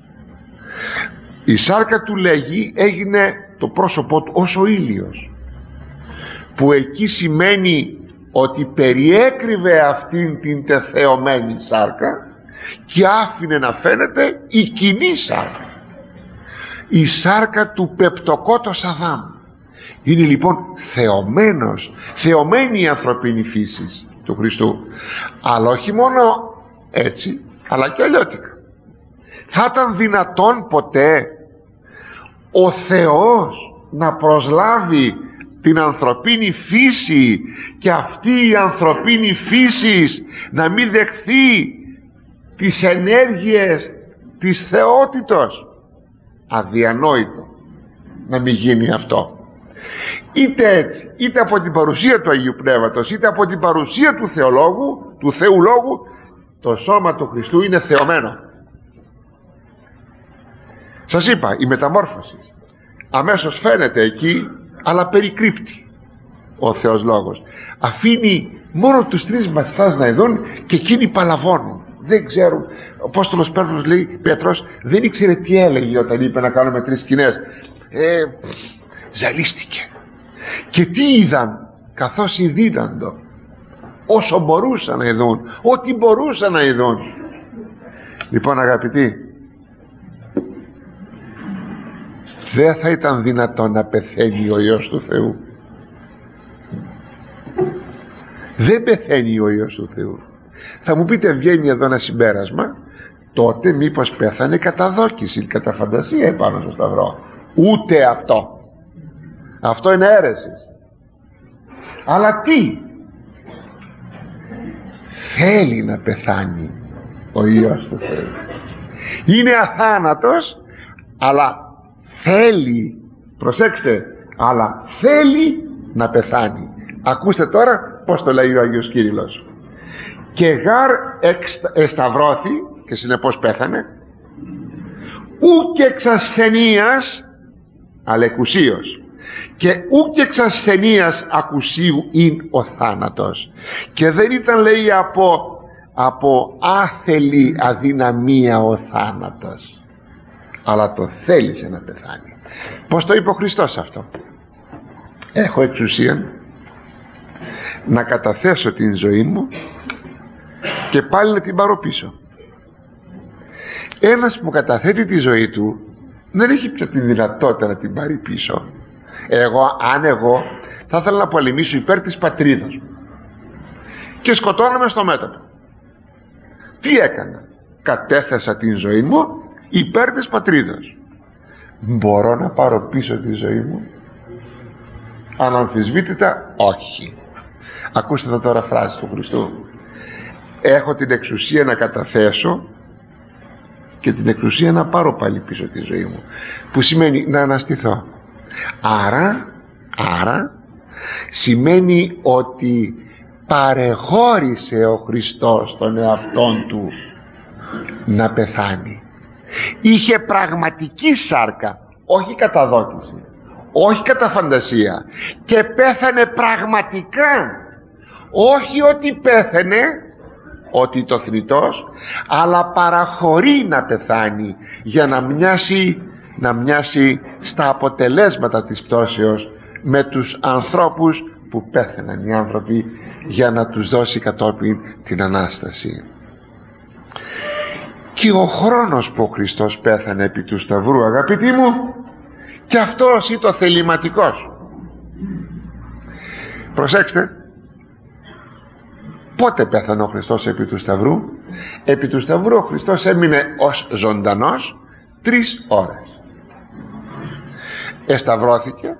Η σάρκα του, λέγει, έγινε το πρόσωπό του ως ο ήλιος, που εκεί σημαίνει ότι περιέκρυβε αυτήν την τεθεωμένη σάρκα και άφηνε να φαίνεται η κοινή σάρκα, η σάρκα του πεπτοκότος Αδάμ. Είναι λοιπόν θεωμένος, θεωμένη η ανθρωπίνη φύση του Χριστού, αλλά όχι μόνο έτσι, αλλά και αλλιώτικα. Θα ήταν δυνατόν ποτέ ο Θεός να προσλάβει την ανθρωπίνη φύση και αυτή η ανθρωπίνη φύση να μην δεχθεί τις ενέργειες της θεότητος? Αδιανόητο να μην γίνει αυτό. Είτε έτσι, είτε από την παρουσία του Αγίου Πνεύματος, είτε από την παρουσία του Θεολόγου, του Θεού Λόγου, το σώμα του Χριστού είναι θεωμένο. Σας είπα, η μεταμόρφωση αμέσως φαίνεται εκεί, αλλά περικρύπτει ο Θεός Λόγος. Αφήνει μόνο τους τρεις μαθητάς να ειδούν και εκείνοι παλαβώνουν. Δεν ξέρουν. Ο Απόστολος Πέτρος λέει, Πέτρος δεν ήξερε τι έλεγε όταν είπε να κάνουμε τρεις σκηνές. Ε, ζαλίστηκε. Και τι είδαν? Καθώς ειδήναντο, όσο μπορούσαν να ειδούν, ό,τι μπορούσαν να ειδούν. Λοιπόν, αγαπητοί, δεν θα ήταν δυνατόν να πεθαίνει ο Υιός του Θεού? Δεν πεθαίνει ο Υιός του Θεού. Θα μου πείτε, βγαίνει εδώ ένα συμπέρασμα, τότε μήπως πέθανε κατά δόκιση, κατά φαντασία επάνω στο σταυρό? Ούτε αυτό. Αυτό είναι αίρεση. Αλλά τι? Θέλει να πεθάνει ο Υιός του Θεού. Είναι αθάνατος, αλλά θέλει, προσέξτε, αλλά θέλει να πεθάνει. Ακούστε τώρα πως το λέει ο Άγιος Κύριλλος. Και γάρ εσταυρώθη, και συνεπώς πέθανε, ουκ εξ ασθενείας, αλλά εκουσίως, και ουκ εξ ασθενείας ακουσίου είναι ο θάνατος. Και δεν ήταν, λέει, από, από άθελη αδυναμία ο θάνατος, αλλά το θέλησε να πεθάνει. Πως το είπε ο Χριστός αυτό? Έχω εξουσία να καταθέσω την ζωή μου και πάλι να την πάρω πίσω. Ένας που καταθέτει τη ζωή του δεν έχει πια τη δυνατότητα να την πάρει πίσω. Εγώ, αν εγώ θα ήθελα να πολεμήσω υπέρ της πατρίδας μου και σκοτώνομαι στο μέτωπο, τι έκανα? Κατέθεσα την ζωή μου υπέρ της πατρίδας. Μπορώ να πάρω πίσω τη ζωή μου? Αναμφισβήτητα όχι. Ακούστε εδώ τώρα φράση του Χριστού. Έχω την εξουσία να καταθέσω και την εξουσία να πάρω πάλι πίσω τη ζωή μου, που σημαίνει να αναστηθώ. Άρα, άρα σημαίνει ότι παρεχώρησε ο Χριστός τον εαυτόν του να πεθάνει. Είχε πραγματική σάρκα, όχι κατά δόκιση, όχι κατά φαντασία, και πέθανε πραγματικά. Όχι ότι πέθανε, ότι το θνητός, αλλά παραχωρεί να πεθάνει για να μοιάσει, να μοιάσει στα αποτελέσματα της πτώσεως με τους ανθρώπους που πέθαναν οι άνθρωποι, για να τους δώσει κατόπιν την Ανάσταση. Και ο χρόνος που ο Χριστός πέθανε επί του Σταυρού, αγαπητοί μου, και αυτός είναι το θεληματικός. Προσέξτε, πότε πέθανε ο Χριστός επί του Σταυρού? Επί του Σταυρού ο Χριστός έμεινε ως ζωντανός τρεις ώρες. Εσταυρώθηκε.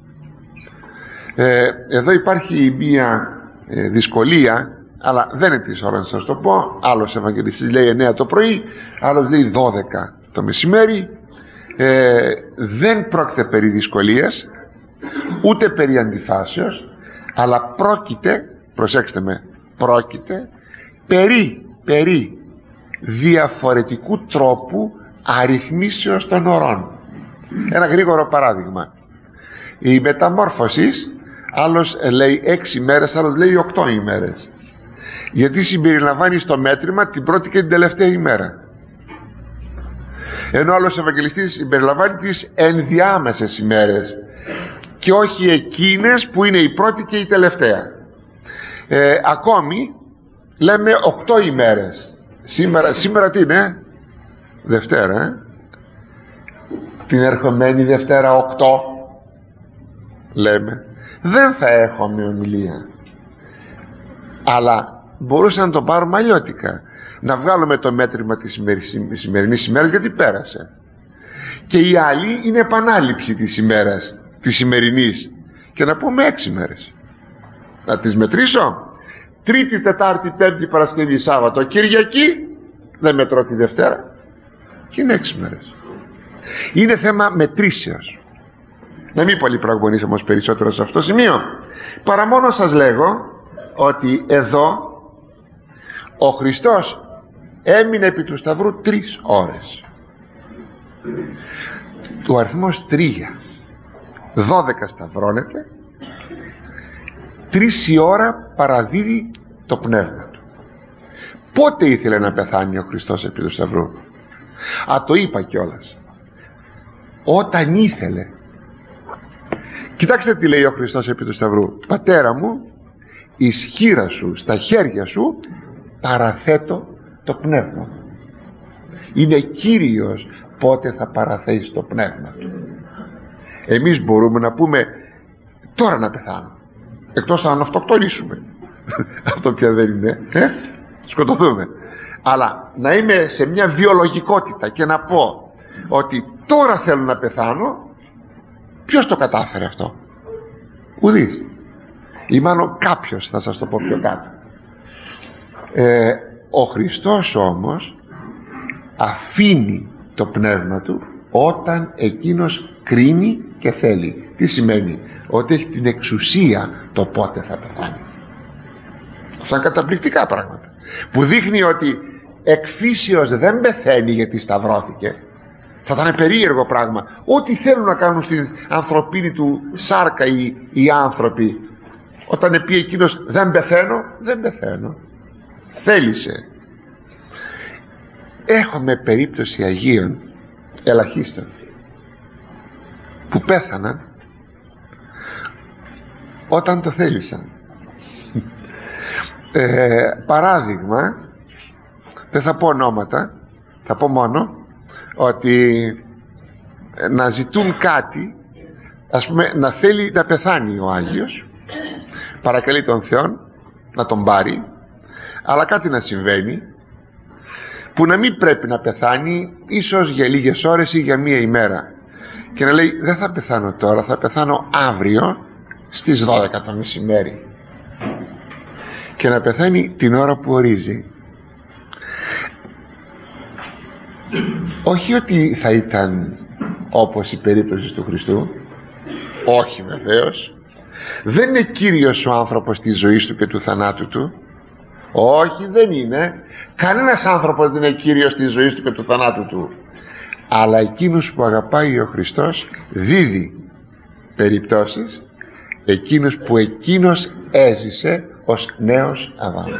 ε, εδώ υπάρχει μία ε, δυσκολία, αλλά δεν είναι της ώρας να σας το πω. Άλλος Ευαγγελιστής λέει εννέα το πρωί, άλλος λέει δώδεκα το μεσημέρι. ε, δεν πρόκειται περί δυσκολίας, ούτε περί αντιφάσεως, αλλά πρόκειται, προσέξτε με, πρόκειται περί, περί διαφορετικού τρόπου αριθμίσεως των ωρών. Ένα γρήγορο παράδειγμα. Η μεταμόρφωση, άλλος λέει έξι μέρες, άλλος λέει οκτώ ημέρες, γιατί συμπεριλαμβάνει στο μέτρημα την πρώτη και την τελευταία ημέρα, ενώ άλλος Ευαγγελιστής συμπεριλαμβάνει τις ενδιάμεσες ημέρες και όχι εκείνες που είναι η πρώτη και η τελευταία. ε, ακόμη λέμε οκτώ ημέρες. Σήμερα, σήμερα τι είναι? Δευτέρα, ε? Την ερχομένη Δευτέρα οκτώ λέμε δεν θα έχουμε ομιλία, αλλά μπορούσαμε να το πάρουμε αλλιώτικα, να βγάλουμε το μέτρημα της σημερινής ημέρας, γιατί πέρασε, και η άλλη είναι επανάληψη της ημέρας της σημερινής, και να πούμε έξι μέρες. Να τις μετρήσω: Τρίτη, Τετάρτη, Πέμπτη, Παρασκευή, Σάββατο, Κυριακή, δεν μετρώ τη Δευτέρα, και είναι έξι μέρες. Είναι θέμα μετρήσεως. Να μην πολυπραγωνείς όμως περισσότερο σε αυτό το σημείο, παρά μόνο σας λέγω ότι εδώ ο Χριστός έμεινε επί του Σταυρού τρεις ώρες. Ο αριθμός τρία, δώδεκα σταυρώνεται, τρεις η ώρα παραδίδει το πνεύμα του. Πότε ήθελε να πεθάνει ο Χριστός επί του Σταυρού? Α, το είπα κιόλας, όταν ήθελε. Κοιτάξτε τι λέει ο Χριστός επί του Σταυρού: Πατέρα μου, εις χείρα σου, στα χέρια σου παραθέτω το πνεύμα. Είναι Κύριος πότε θα παραθέσει το πνεύμα του. Εμείς μπορούμε να πούμε τώρα να πεθάνω, εκτός αν αυτοκτονήσουμε. Αυτό πια δεν είναι, ε? Σκοτωθούμε. Αλλά να είμαι σε μια βιολογικότητα και να πω ότι τώρα θέλω να πεθάνω, ποιος το κατάφερε αυτό? Ουδής. Ή μάλλον κάποιος, θα σας το πω πιο κάτω. ε, Ο Χριστός όμως αφήνει το πνεύμα του όταν εκείνος κρίνει και θέλει. Τι σημαίνει? Ότι έχει την εξουσία το πότε θα πεθάνει. Σαν καταπληκτικά πράγματα, που δείχνει ότι εκ φύσεως δεν πεθαίνει γιατί σταυρώθηκε. Θα ήταν περίεργο πράγμα. Ό,τι θέλουν να κάνουν στην ανθρωπίνη του σάρκα οι, οι άνθρωποι, όταν πει εκείνος δεν πεθαίνω, δεν πεθαίνω, θέλησε. Έχουμε περίπτωση Αγίων ελαχίστων που πέθαναν όταν το θέλησαν. ε, παράδειγμα, δεν θα πω ονόματα, θα πω μόνο ότι να ζητούν κάτι, ας πούμε να θέλει να πεθάνει ο Άγιος, παρακαλεί τον Θεό να τον πάρει, αλλά κάτι να συμβαίνει που να μην πρέπει να πεθάνει, ίσως για λίγες ώρες ή για μία ημέρα, και να λέει δεν θα πεθάνω τώρα, θα πεθάνω αύριο στις δώδεκα το μεσημέρι, και να πεθάνει την ώρα που ορίζει. Όχι ότι θα ήταν όπως η περίπτωση του Χριστού, όχι βεβαίως, δεν είναι κύριος ο άνθρωπος της ζωής του και του θανάτου του, όχι, δεν είναι. Κανένας άνθρωπος δεν είναι κύριος της ζωής του και του θανάτου του, αλλά εκείνος που αγαπάει ο Χριστός δίδει περιπτώσεις, εκείνος που εκείνος έζησε ως νέος Αδάμ.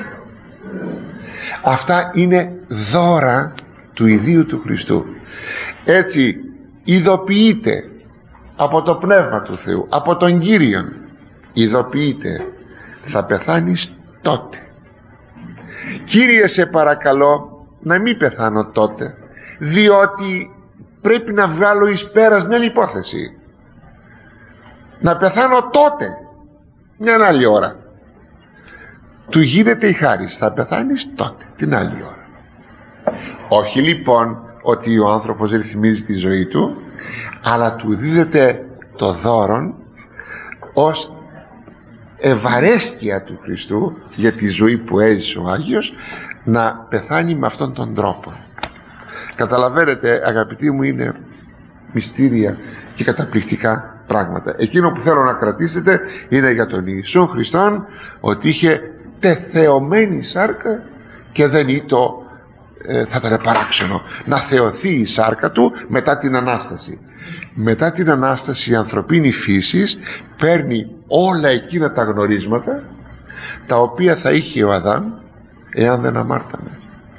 Αυτά είναι δώρα του ιδίου του Χριστού. Έτσι ειδοποιείται από το Πνεύμα του Θεού, από τον Κύριον, ειδοποιείται θα πεθάνεις τότε. Κύριε, σε παρακαλώ να μην πεθάνω τότε, διότι πρέπει να βγάλω εις πέρας μια υπόθεση. Να πεθάνω τότε, μια άλλη ώρα. Του γίνεται η χάρις, θα πεθάνεις τότε, την άλλη ώρα. Όχι λοιπόν ότι ο άνθρωπος ρυθμίζει τη ζωή του, αλλά του δίδεται το δώρον ως ευαρέσκεια του Χριστού για τη ζωή που έζησε ο Άγιος, να πεθάνει με αυτόν τον τρόπο. Καταλαβαίνετε, αγαπητοί μου, είναι μυστήρια και καταπληκτικά πράγματα. Εκείνο που θέλω να κρατήσετε είναι για τον Ιησού Χριστόν, ότι είχε τεθεωμένη σάρκα και δεν ήτο, ε, θα ήταν παράξενο να θεωθεί η σάρκα του μετά την Ανάσταση. Μετά την Ανάσταση η ανθρωπίνη φύση παίρνει όλα εκείνα τα γνωρίσματα τα οποία θα είχε ο Αδάμ εάν δεν αμάρτανε.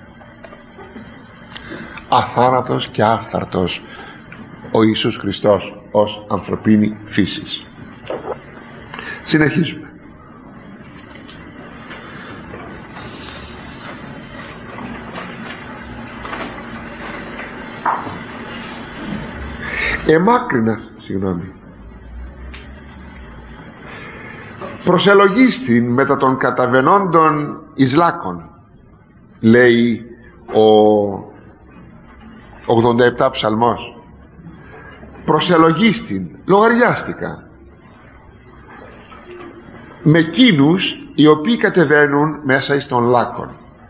Αθάνατος και άφθαρτος ο Ιησούς Χριστός ως ανθρωπίνη φύση. Συνεχίζουμε. εμάκρυνας, συγγνώμη, προσελογίστην μετά των καταβενόντων εις λάκων, λέει ο ογδόντα επτά ψαλμός. Προσελογίστην, λογαριάστηκα με εκείνους οι οποίοι κατεβαίνουν μέσα εις των λάκων.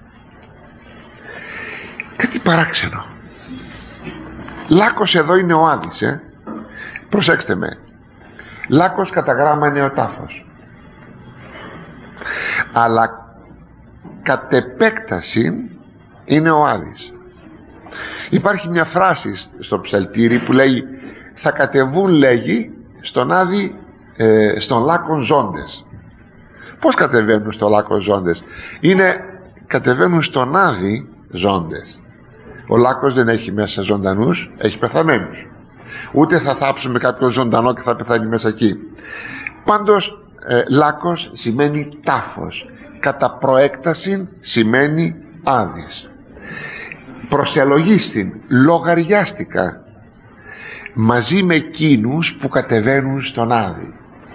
Κάτι παράξενο. Λάκος εδώ είναι ο Άδης, ε? Προσέξτε με. Λάκος κατά γράμμα είναι ο τάφος, αλλά κατ' επέκταση είναι ο Άδης. Υπάρχει μια φράση στο ψαλτήρι που λέει θα κατεβούν, λέγει, στον Άδη, ε, στον λάκον ζώντες. Πώς κατεβαίνουν στο λάκο ζώντες? Είναι κατεβαίνουν στον Άδη ζώντες. Ο λάκος δεν έχει μέσα ζωντανούς, έχει πεθαμένους. Ούτε θα θάψουμε κάποιο ζωντανό και θα πεθάνει μέσα εκεί. Πάντως ε, λάκος σημαίνει τάφος, κατά προέκταση σημαίνει Άδης. Προσελογίστην, λογαριάστηκα μαζί με εκείνους που κατεβαίνουν στον Άδη.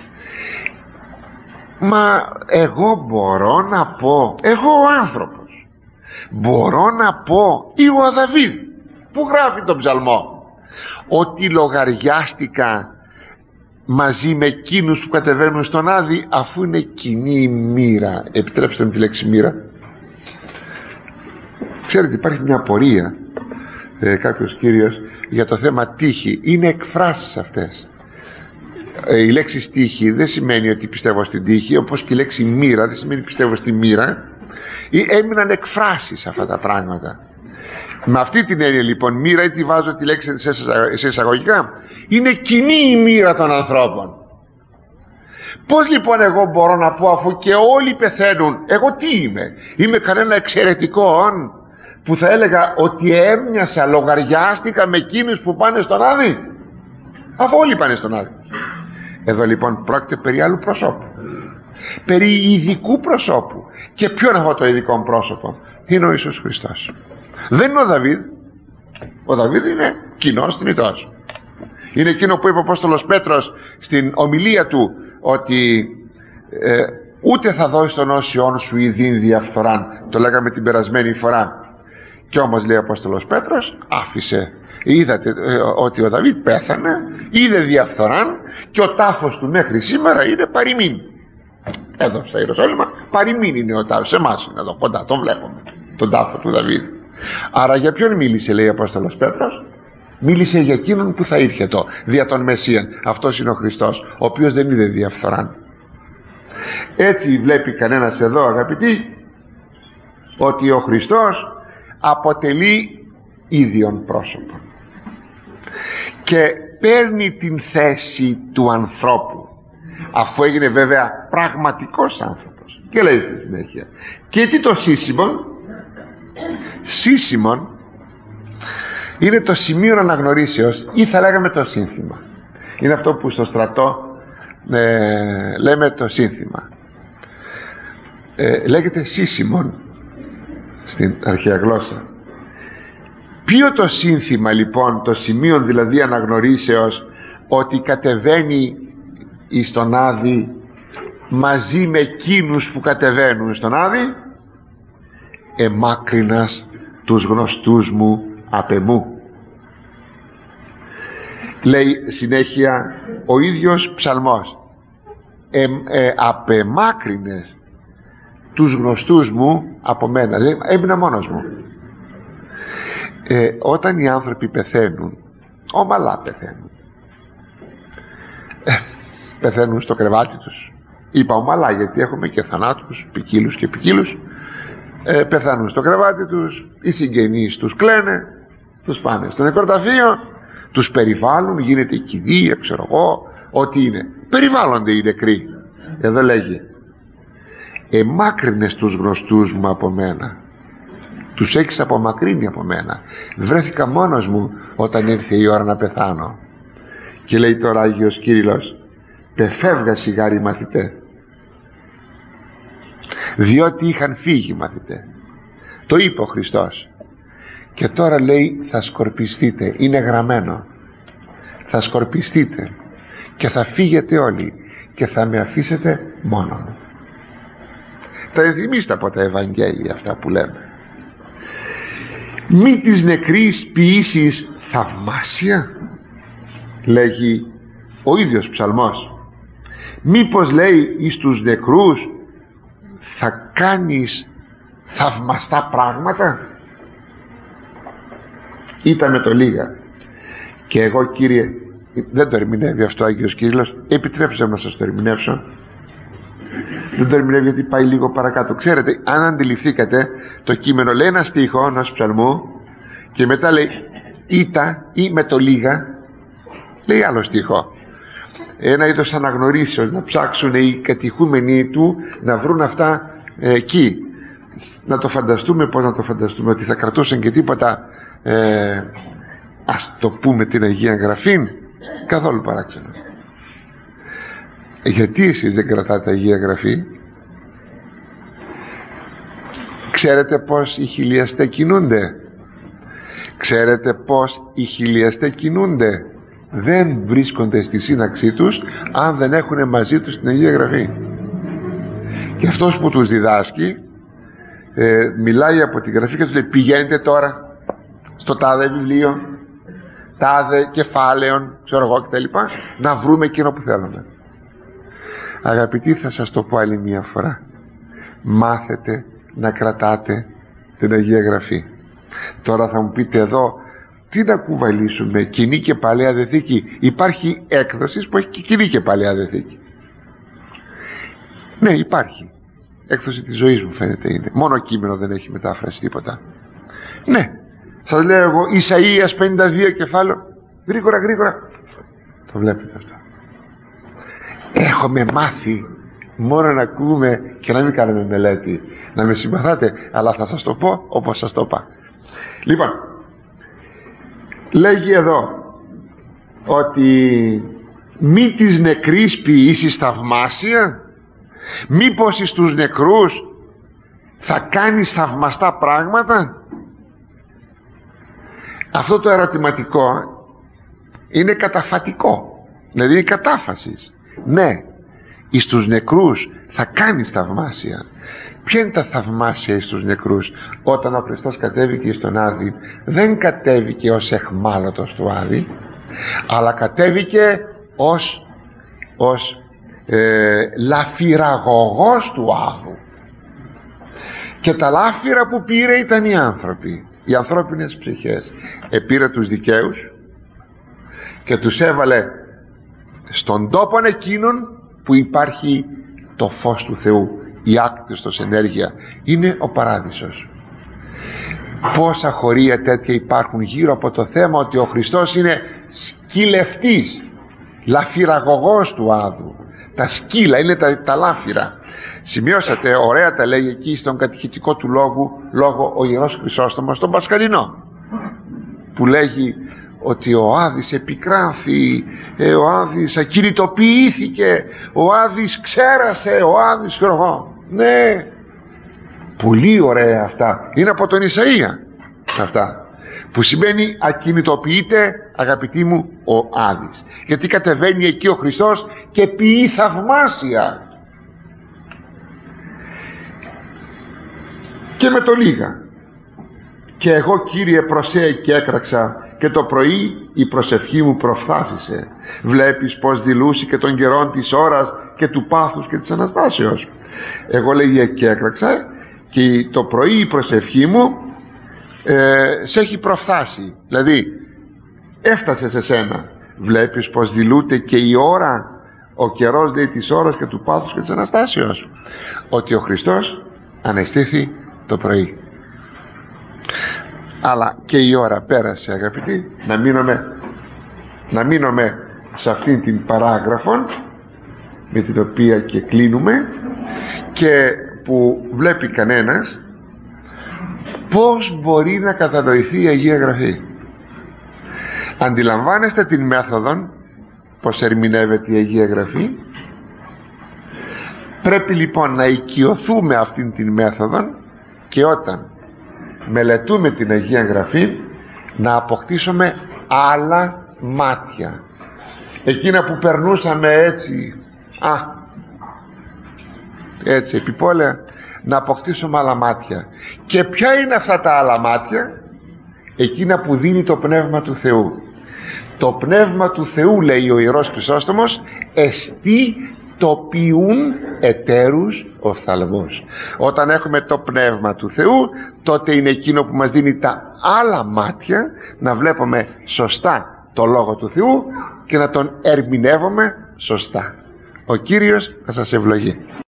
Μα εγώ μπορώ να πω, εγώ ο άνθρωπος, μπορώ να πω, ή ο Δαβίδ που γράφει τον ψαλμό, ότι λογαριάστηκα μαζί με εκείνους που κατεβαίνουν στον Άδη, αφού είναι κοινή η μοίρα. Επιτρέψτε μου τη λέξη μοίρα. Ξέρετε, υπάρχει μια απορία, ε, κάποιος κύριος, για το θέμα τύχη. Είναι εκφράσεις αυτές. ε, η λέξη τύχη δεν σημαίνει ότι πιστεύω στην τύχη, όπως και η λέξη μοίρα δεν σημαίνει πιστεύω στη μοίρα. Ή έμειναν εκφράσεις αυτά τα πράγματα. Με αυτή την έννοια λοιπόν, μοίρα, ή τη βάζω τη λέξη σε εισαγωγικά, είναι κοινή η μοίρα των ανθρώπων. Πώς λοιπόν εγώ μπορώ να πω, αφού και όλοι πεθαίνουν, εγώ τι είμαι? Είμαι κανένα εξαιρετικό που θα έλεγα ότι έμοιασα, λογαριάστηκα με εκείνους που πάνε στον Άδη, αφού όλοι πάνε στον Άδη? Εδώ λοιπόν πρόκειται περί άλλου προσώπου, περί ειδικού προσώπου. Και ποιο είναι αυτό το ειδικό πρόσωπο? Είναι ο Ιησούς Χριστός. Δεν είναι ο Δαβίδ. Ο Δαβίδ είναι κοινός θνητός. Είναι εκείνο που είπε ο Απόστολος Πέτρος στην ομιλία του, ότι ε, ούτε θα δώσει τον όσιον σου ειδήν διαφθοράν. Το λέγαμε την περασμένη φορά. Και όμως, λέει ο Απόστολος Πέτρος, άφησε, είδατε ε, ότι ο Δαβίδ πέθανε, είδε διαφθοράν, και ο τάφος του μέχρι σήμερα είναι παροιμήν. Εδώ στα Ιεροσόλυμα παροιμήν είναι ο τάφος. Σε εμάς είναι εδώ κοντά, τον βλέπουμε, τον τάφο του Δαβίδ. Άρα για ποιον μίλησε, λέει ο Απόστολος Πέτρος? Μίλησε για εκείνον που θα ήρθε δια τον Μεσσίαν. Αυτός είναι ο Χριστός, ο οποίος δεν είδε διαφθοράν. Έτσι βλέπει κανένας εδώ, αγαπητοί, ότι ο Χριστός αποτελεί ίδιον πρόσωπο και παίρνει την θέση του ανθρώπου, αφού έγινε βέβαια πραγματικός άνθρωπος. Και λέει στη συνέχεια, και τι το σύσιμον? Σύσιμον είναι το σημείο αναγνωρίσεως, ή θα λέγαμε το σύνθημα. Είναι αυτό που στο στρατό ε, λέμε το σύνθημα. ε, λέγεται σύσιμον στην αρχαία γλώσσα. Ποιο το σύνθημα λοιπόν, το σημείο δηλαδή αναγνωρίσεως, ότι κατεβαίνει εις τον Άδη μαζί με εκείνους που κατεβαίνουν στον Άδη? Εμάκρυνας τους γνωστούς μου απ' εμού. Λέει συνέχεια ο ίδιος ψαλμός, ε, ε, απεμάκρυνες τους γνωστούς μου από μένα. Δηλαδή έμεινα μόνος μου. ε, όταν οι άνθρωποι πεθαίνουν, ομαλά πεθαίνουν, ε, πεθαίνουν στο κρεβάτι τους. Είπα ομαλά γιατί έχουμε και θανάτους ποικίλους και ποικίλους. ε, πεθαίνουν στο κρεβάτι τους, οι συγγενείς τους κλαίνε, τους πάνε στο νεκροταφείο, τους περιβάλλουν, γίνεται η κηδεία, ξέρω εγώ, ό,τι είναι, περιβάλλονται οι νεκροί. Εδώ λέγει, εμάκρυνες τους γνωστούς μου από μένα, τους έχεις απομακρύνει από μένα. Βρέθηκα μόνος μου όταν ήρθε η ώρα να πεθάνω. Και λέει τώρα Άγιος Κύριλλος, πεφεύγα σιγάρι μαθητέ, διότι είχαν φύγει μαθητέ. Το είπε ο Χριστός. Και τώρα λέει θα σκορπιστείτε, είναι γραμμένο, θα σκορπιστείτε και θα φύγετε όλοι και θα με αφήσετε μόνο μου. Τα ενθυμίστε από τα Ευαγγέλια αυτά που λέμε. Μη της νεκρής ποιήσεις θαυμάσια, λέγει ο ίδιος ψαλμός. Μήπως λέει εις τους νεκρούς θα κάνεις θαυμαστά πράγματα? Ήταν με το λίγα. Και εγώ, Κύριε, δεν το ερμηνεύει αυτό ο Άγιος Κύριλλος, επιτρέψτε να σας το ερμηνεύσω. Δεν το ερμηνεύει γιατί πάει λίγο παρακάτω. Ξέρετε, αν αντιληφθήκατε, το κείμενο λέει ένα στίχο ενός ψαλμού και μετά λέει ήτα ή με το λίγα λέει άλλο στίχο. Ένα είδος αναγνωρίσεως, να ψάξουν οι κατηχούμενοι του να βρουν αυτά ε, εκεί. Να το φανταστούμε, πώς να το φανταστούμε, ότι θα κρατούσαν και τίποτα, ε, ας το πούμε, την Αγία Γραφή? Καθόλου παράξενο. Γιατί εσείς δεν κρατάτε Αγία Γραφή? Ξέρετε πως οι χιλιαστέ κινούνται? Ξέρετε πως οι χιλιαστέ κινούνται? Δεν βρίσκονται στη σύναξή τους αν δεν έχουν μαζί τους την Αγία Γραφή. Και αυτός που τους διδάσκει ε, μιλάει από την Γραφή και τους λέει πηγαίνετε τώρα στο τάδε βιβλίο, τάδε κεφάλαιον, ξέρω εγώ κτλ, να βρούμε εκείνο που θέλουμε. Αγαπητοί, θα σας το πω άλλη μια φορά, μάθετε να κρατάτε την Αγία Γραφή. Τώρα θα μου πείτε εδώ, τι να κουβαλήσουμε, Κοινή και Παλαιά Διαθήκη? Υπάρχει έκδοση που έχει και Κοινή και Παλαιά Διαθήκη. Ναι, υπάρχει έκδοση της ζωής μου, φαίνεται είναι. Μόνο κείμενο δεν έχει μετάφραση, τίποτα. Ναι, σας λέω εγώ, Ισαΐας πενήντα δύο κεφάλαιο, γρήγορα γρήγορα. Το βλέπετε αυτό. Έχουμε μάθει μόνο να ακούμε και να μην κάνουμε μελέτη. Να με συμπαθάτε, αλλά θα σας το πω όπως σας το είπα. Λοιπόν, λέγει εδώ ότι μη της νεκρής ποιήσεις θαυμάσια, μήπως εις τους νεκρούς θα κάνεις θαυμαστά πράγματα? Αυτό το ερωτηματικό είναι καταφατικό, δηλαδή είναι κατάφασης. Ναι, εις τους νεκρούς θα κάνεις θαυμάσια. Ποια είναι τα θαυμάσια εις τους νεκρούς? Όταν ο Χριστός κατέβηκε στον Άδη, δεν κατέβηκε ως εχμάλωτος του Άδη, αλλά κατέβηκε ως, ως ε, λαφυραγωγός του Άδου. Και τα λάφυρα που πήρε ήταν οι άνθρωποι, οι ανθρώπινες ψυχές. Επήρε τους δικαίους και τους έβαλε στον τόπο εκείνον που υπάρχει το φως του Θεού, η άκτιστος ενέργεια, είναι ο παράδεισος. Πόσα χωρία τέτοια υπάρχουν γύρω από το θέμα ότι ο Χριστός είναι σκυλευτής, λαφυραγωγός του Άδου. Τα σκύλα είναι τα, τα λάφυρα. Σημειώσατε, ωραία τα λέει εκεί στον κατηχητικό του λόγου, λόγο ο Ιερός Χρυσόστομος, τον Πασχαλινό, που λέγει ότι ο Άδης επικράθη, ε, ο Άδης ακινητοποιήθηκε, ο Άδης ξέρασε, ο Άδης χρογό. Ναι, πολύ ωραία αυτά, είναι από τον Ισαΐα αυτά, που σημαίνει ακινητοποιείται, αγαπητοί μου, ο Άδης, γιατί κατεβαίνει εκεί ο Χριστός και ποιεί θαυμάσια. Και με το λίγα, και εγώ, Κύριε, προσέε και έκραξα, και το πρωί η προσευχή μου προφθάσισε. Βλέπεις πως δηλούσε και των καιρών της ώρας και του πάθους και της Αναστάσεως. Εγώ, λέγει, και έκραξα, και το πρωί η προσευχή μου ε, σε έχει προφθάσει, δηλαδή έφτασε σε σένα. Βλέπεις πως δηλούται και η ώρα, ο καιρός, λέει, της ώρας και του πάθους και της Αναστάσεως, ότι ο Χριστός ανεστήθη το πρωί. Αλλά και η ώρα πέρασε, αγαπητοί. Να μείνουμε, να μείνουμε σε αυτήν την παράγραφο με την οποία και κλείνουμε, και που βλέπει κανένας πως μπορεί να κατανοηθεί η Αγία Γραφή. Αντιλαμβάνεστε την μέθοδον πως ερμηνεύεται η Αγία Γραφή? Πρέπει λοιπόν να οικειωθούμε αυτήν την μέθοδον, και όταν μελετούμε την Αγία Γραφή να αποκτήσουμε άλλα μάτια, εκείνα που περνούσαμε έτσι, α, έτσι επιπόλαια, να αποκτήσουμε άλλα μάτια. Και ποια είναι αυτά τα άλλα μάτια? Εκείνα που δίνει το Πνεύμα του Θεού. Το Πνεύμα του Θεού, λέει ο Ιερός Χρυσόστομος, εστί τοπιούν εταίρους οφθαλμός. Όταν έχουμε το Πνεύμα του Θεού, τότε είναι εκείνο που μας δίνει τα άλλα μάτια να βλέπουμε σωστά το Λόγο του Θεού και να τον ερμηνεύουμε σωστά. Ο Κύριος θα σας ευλογεί.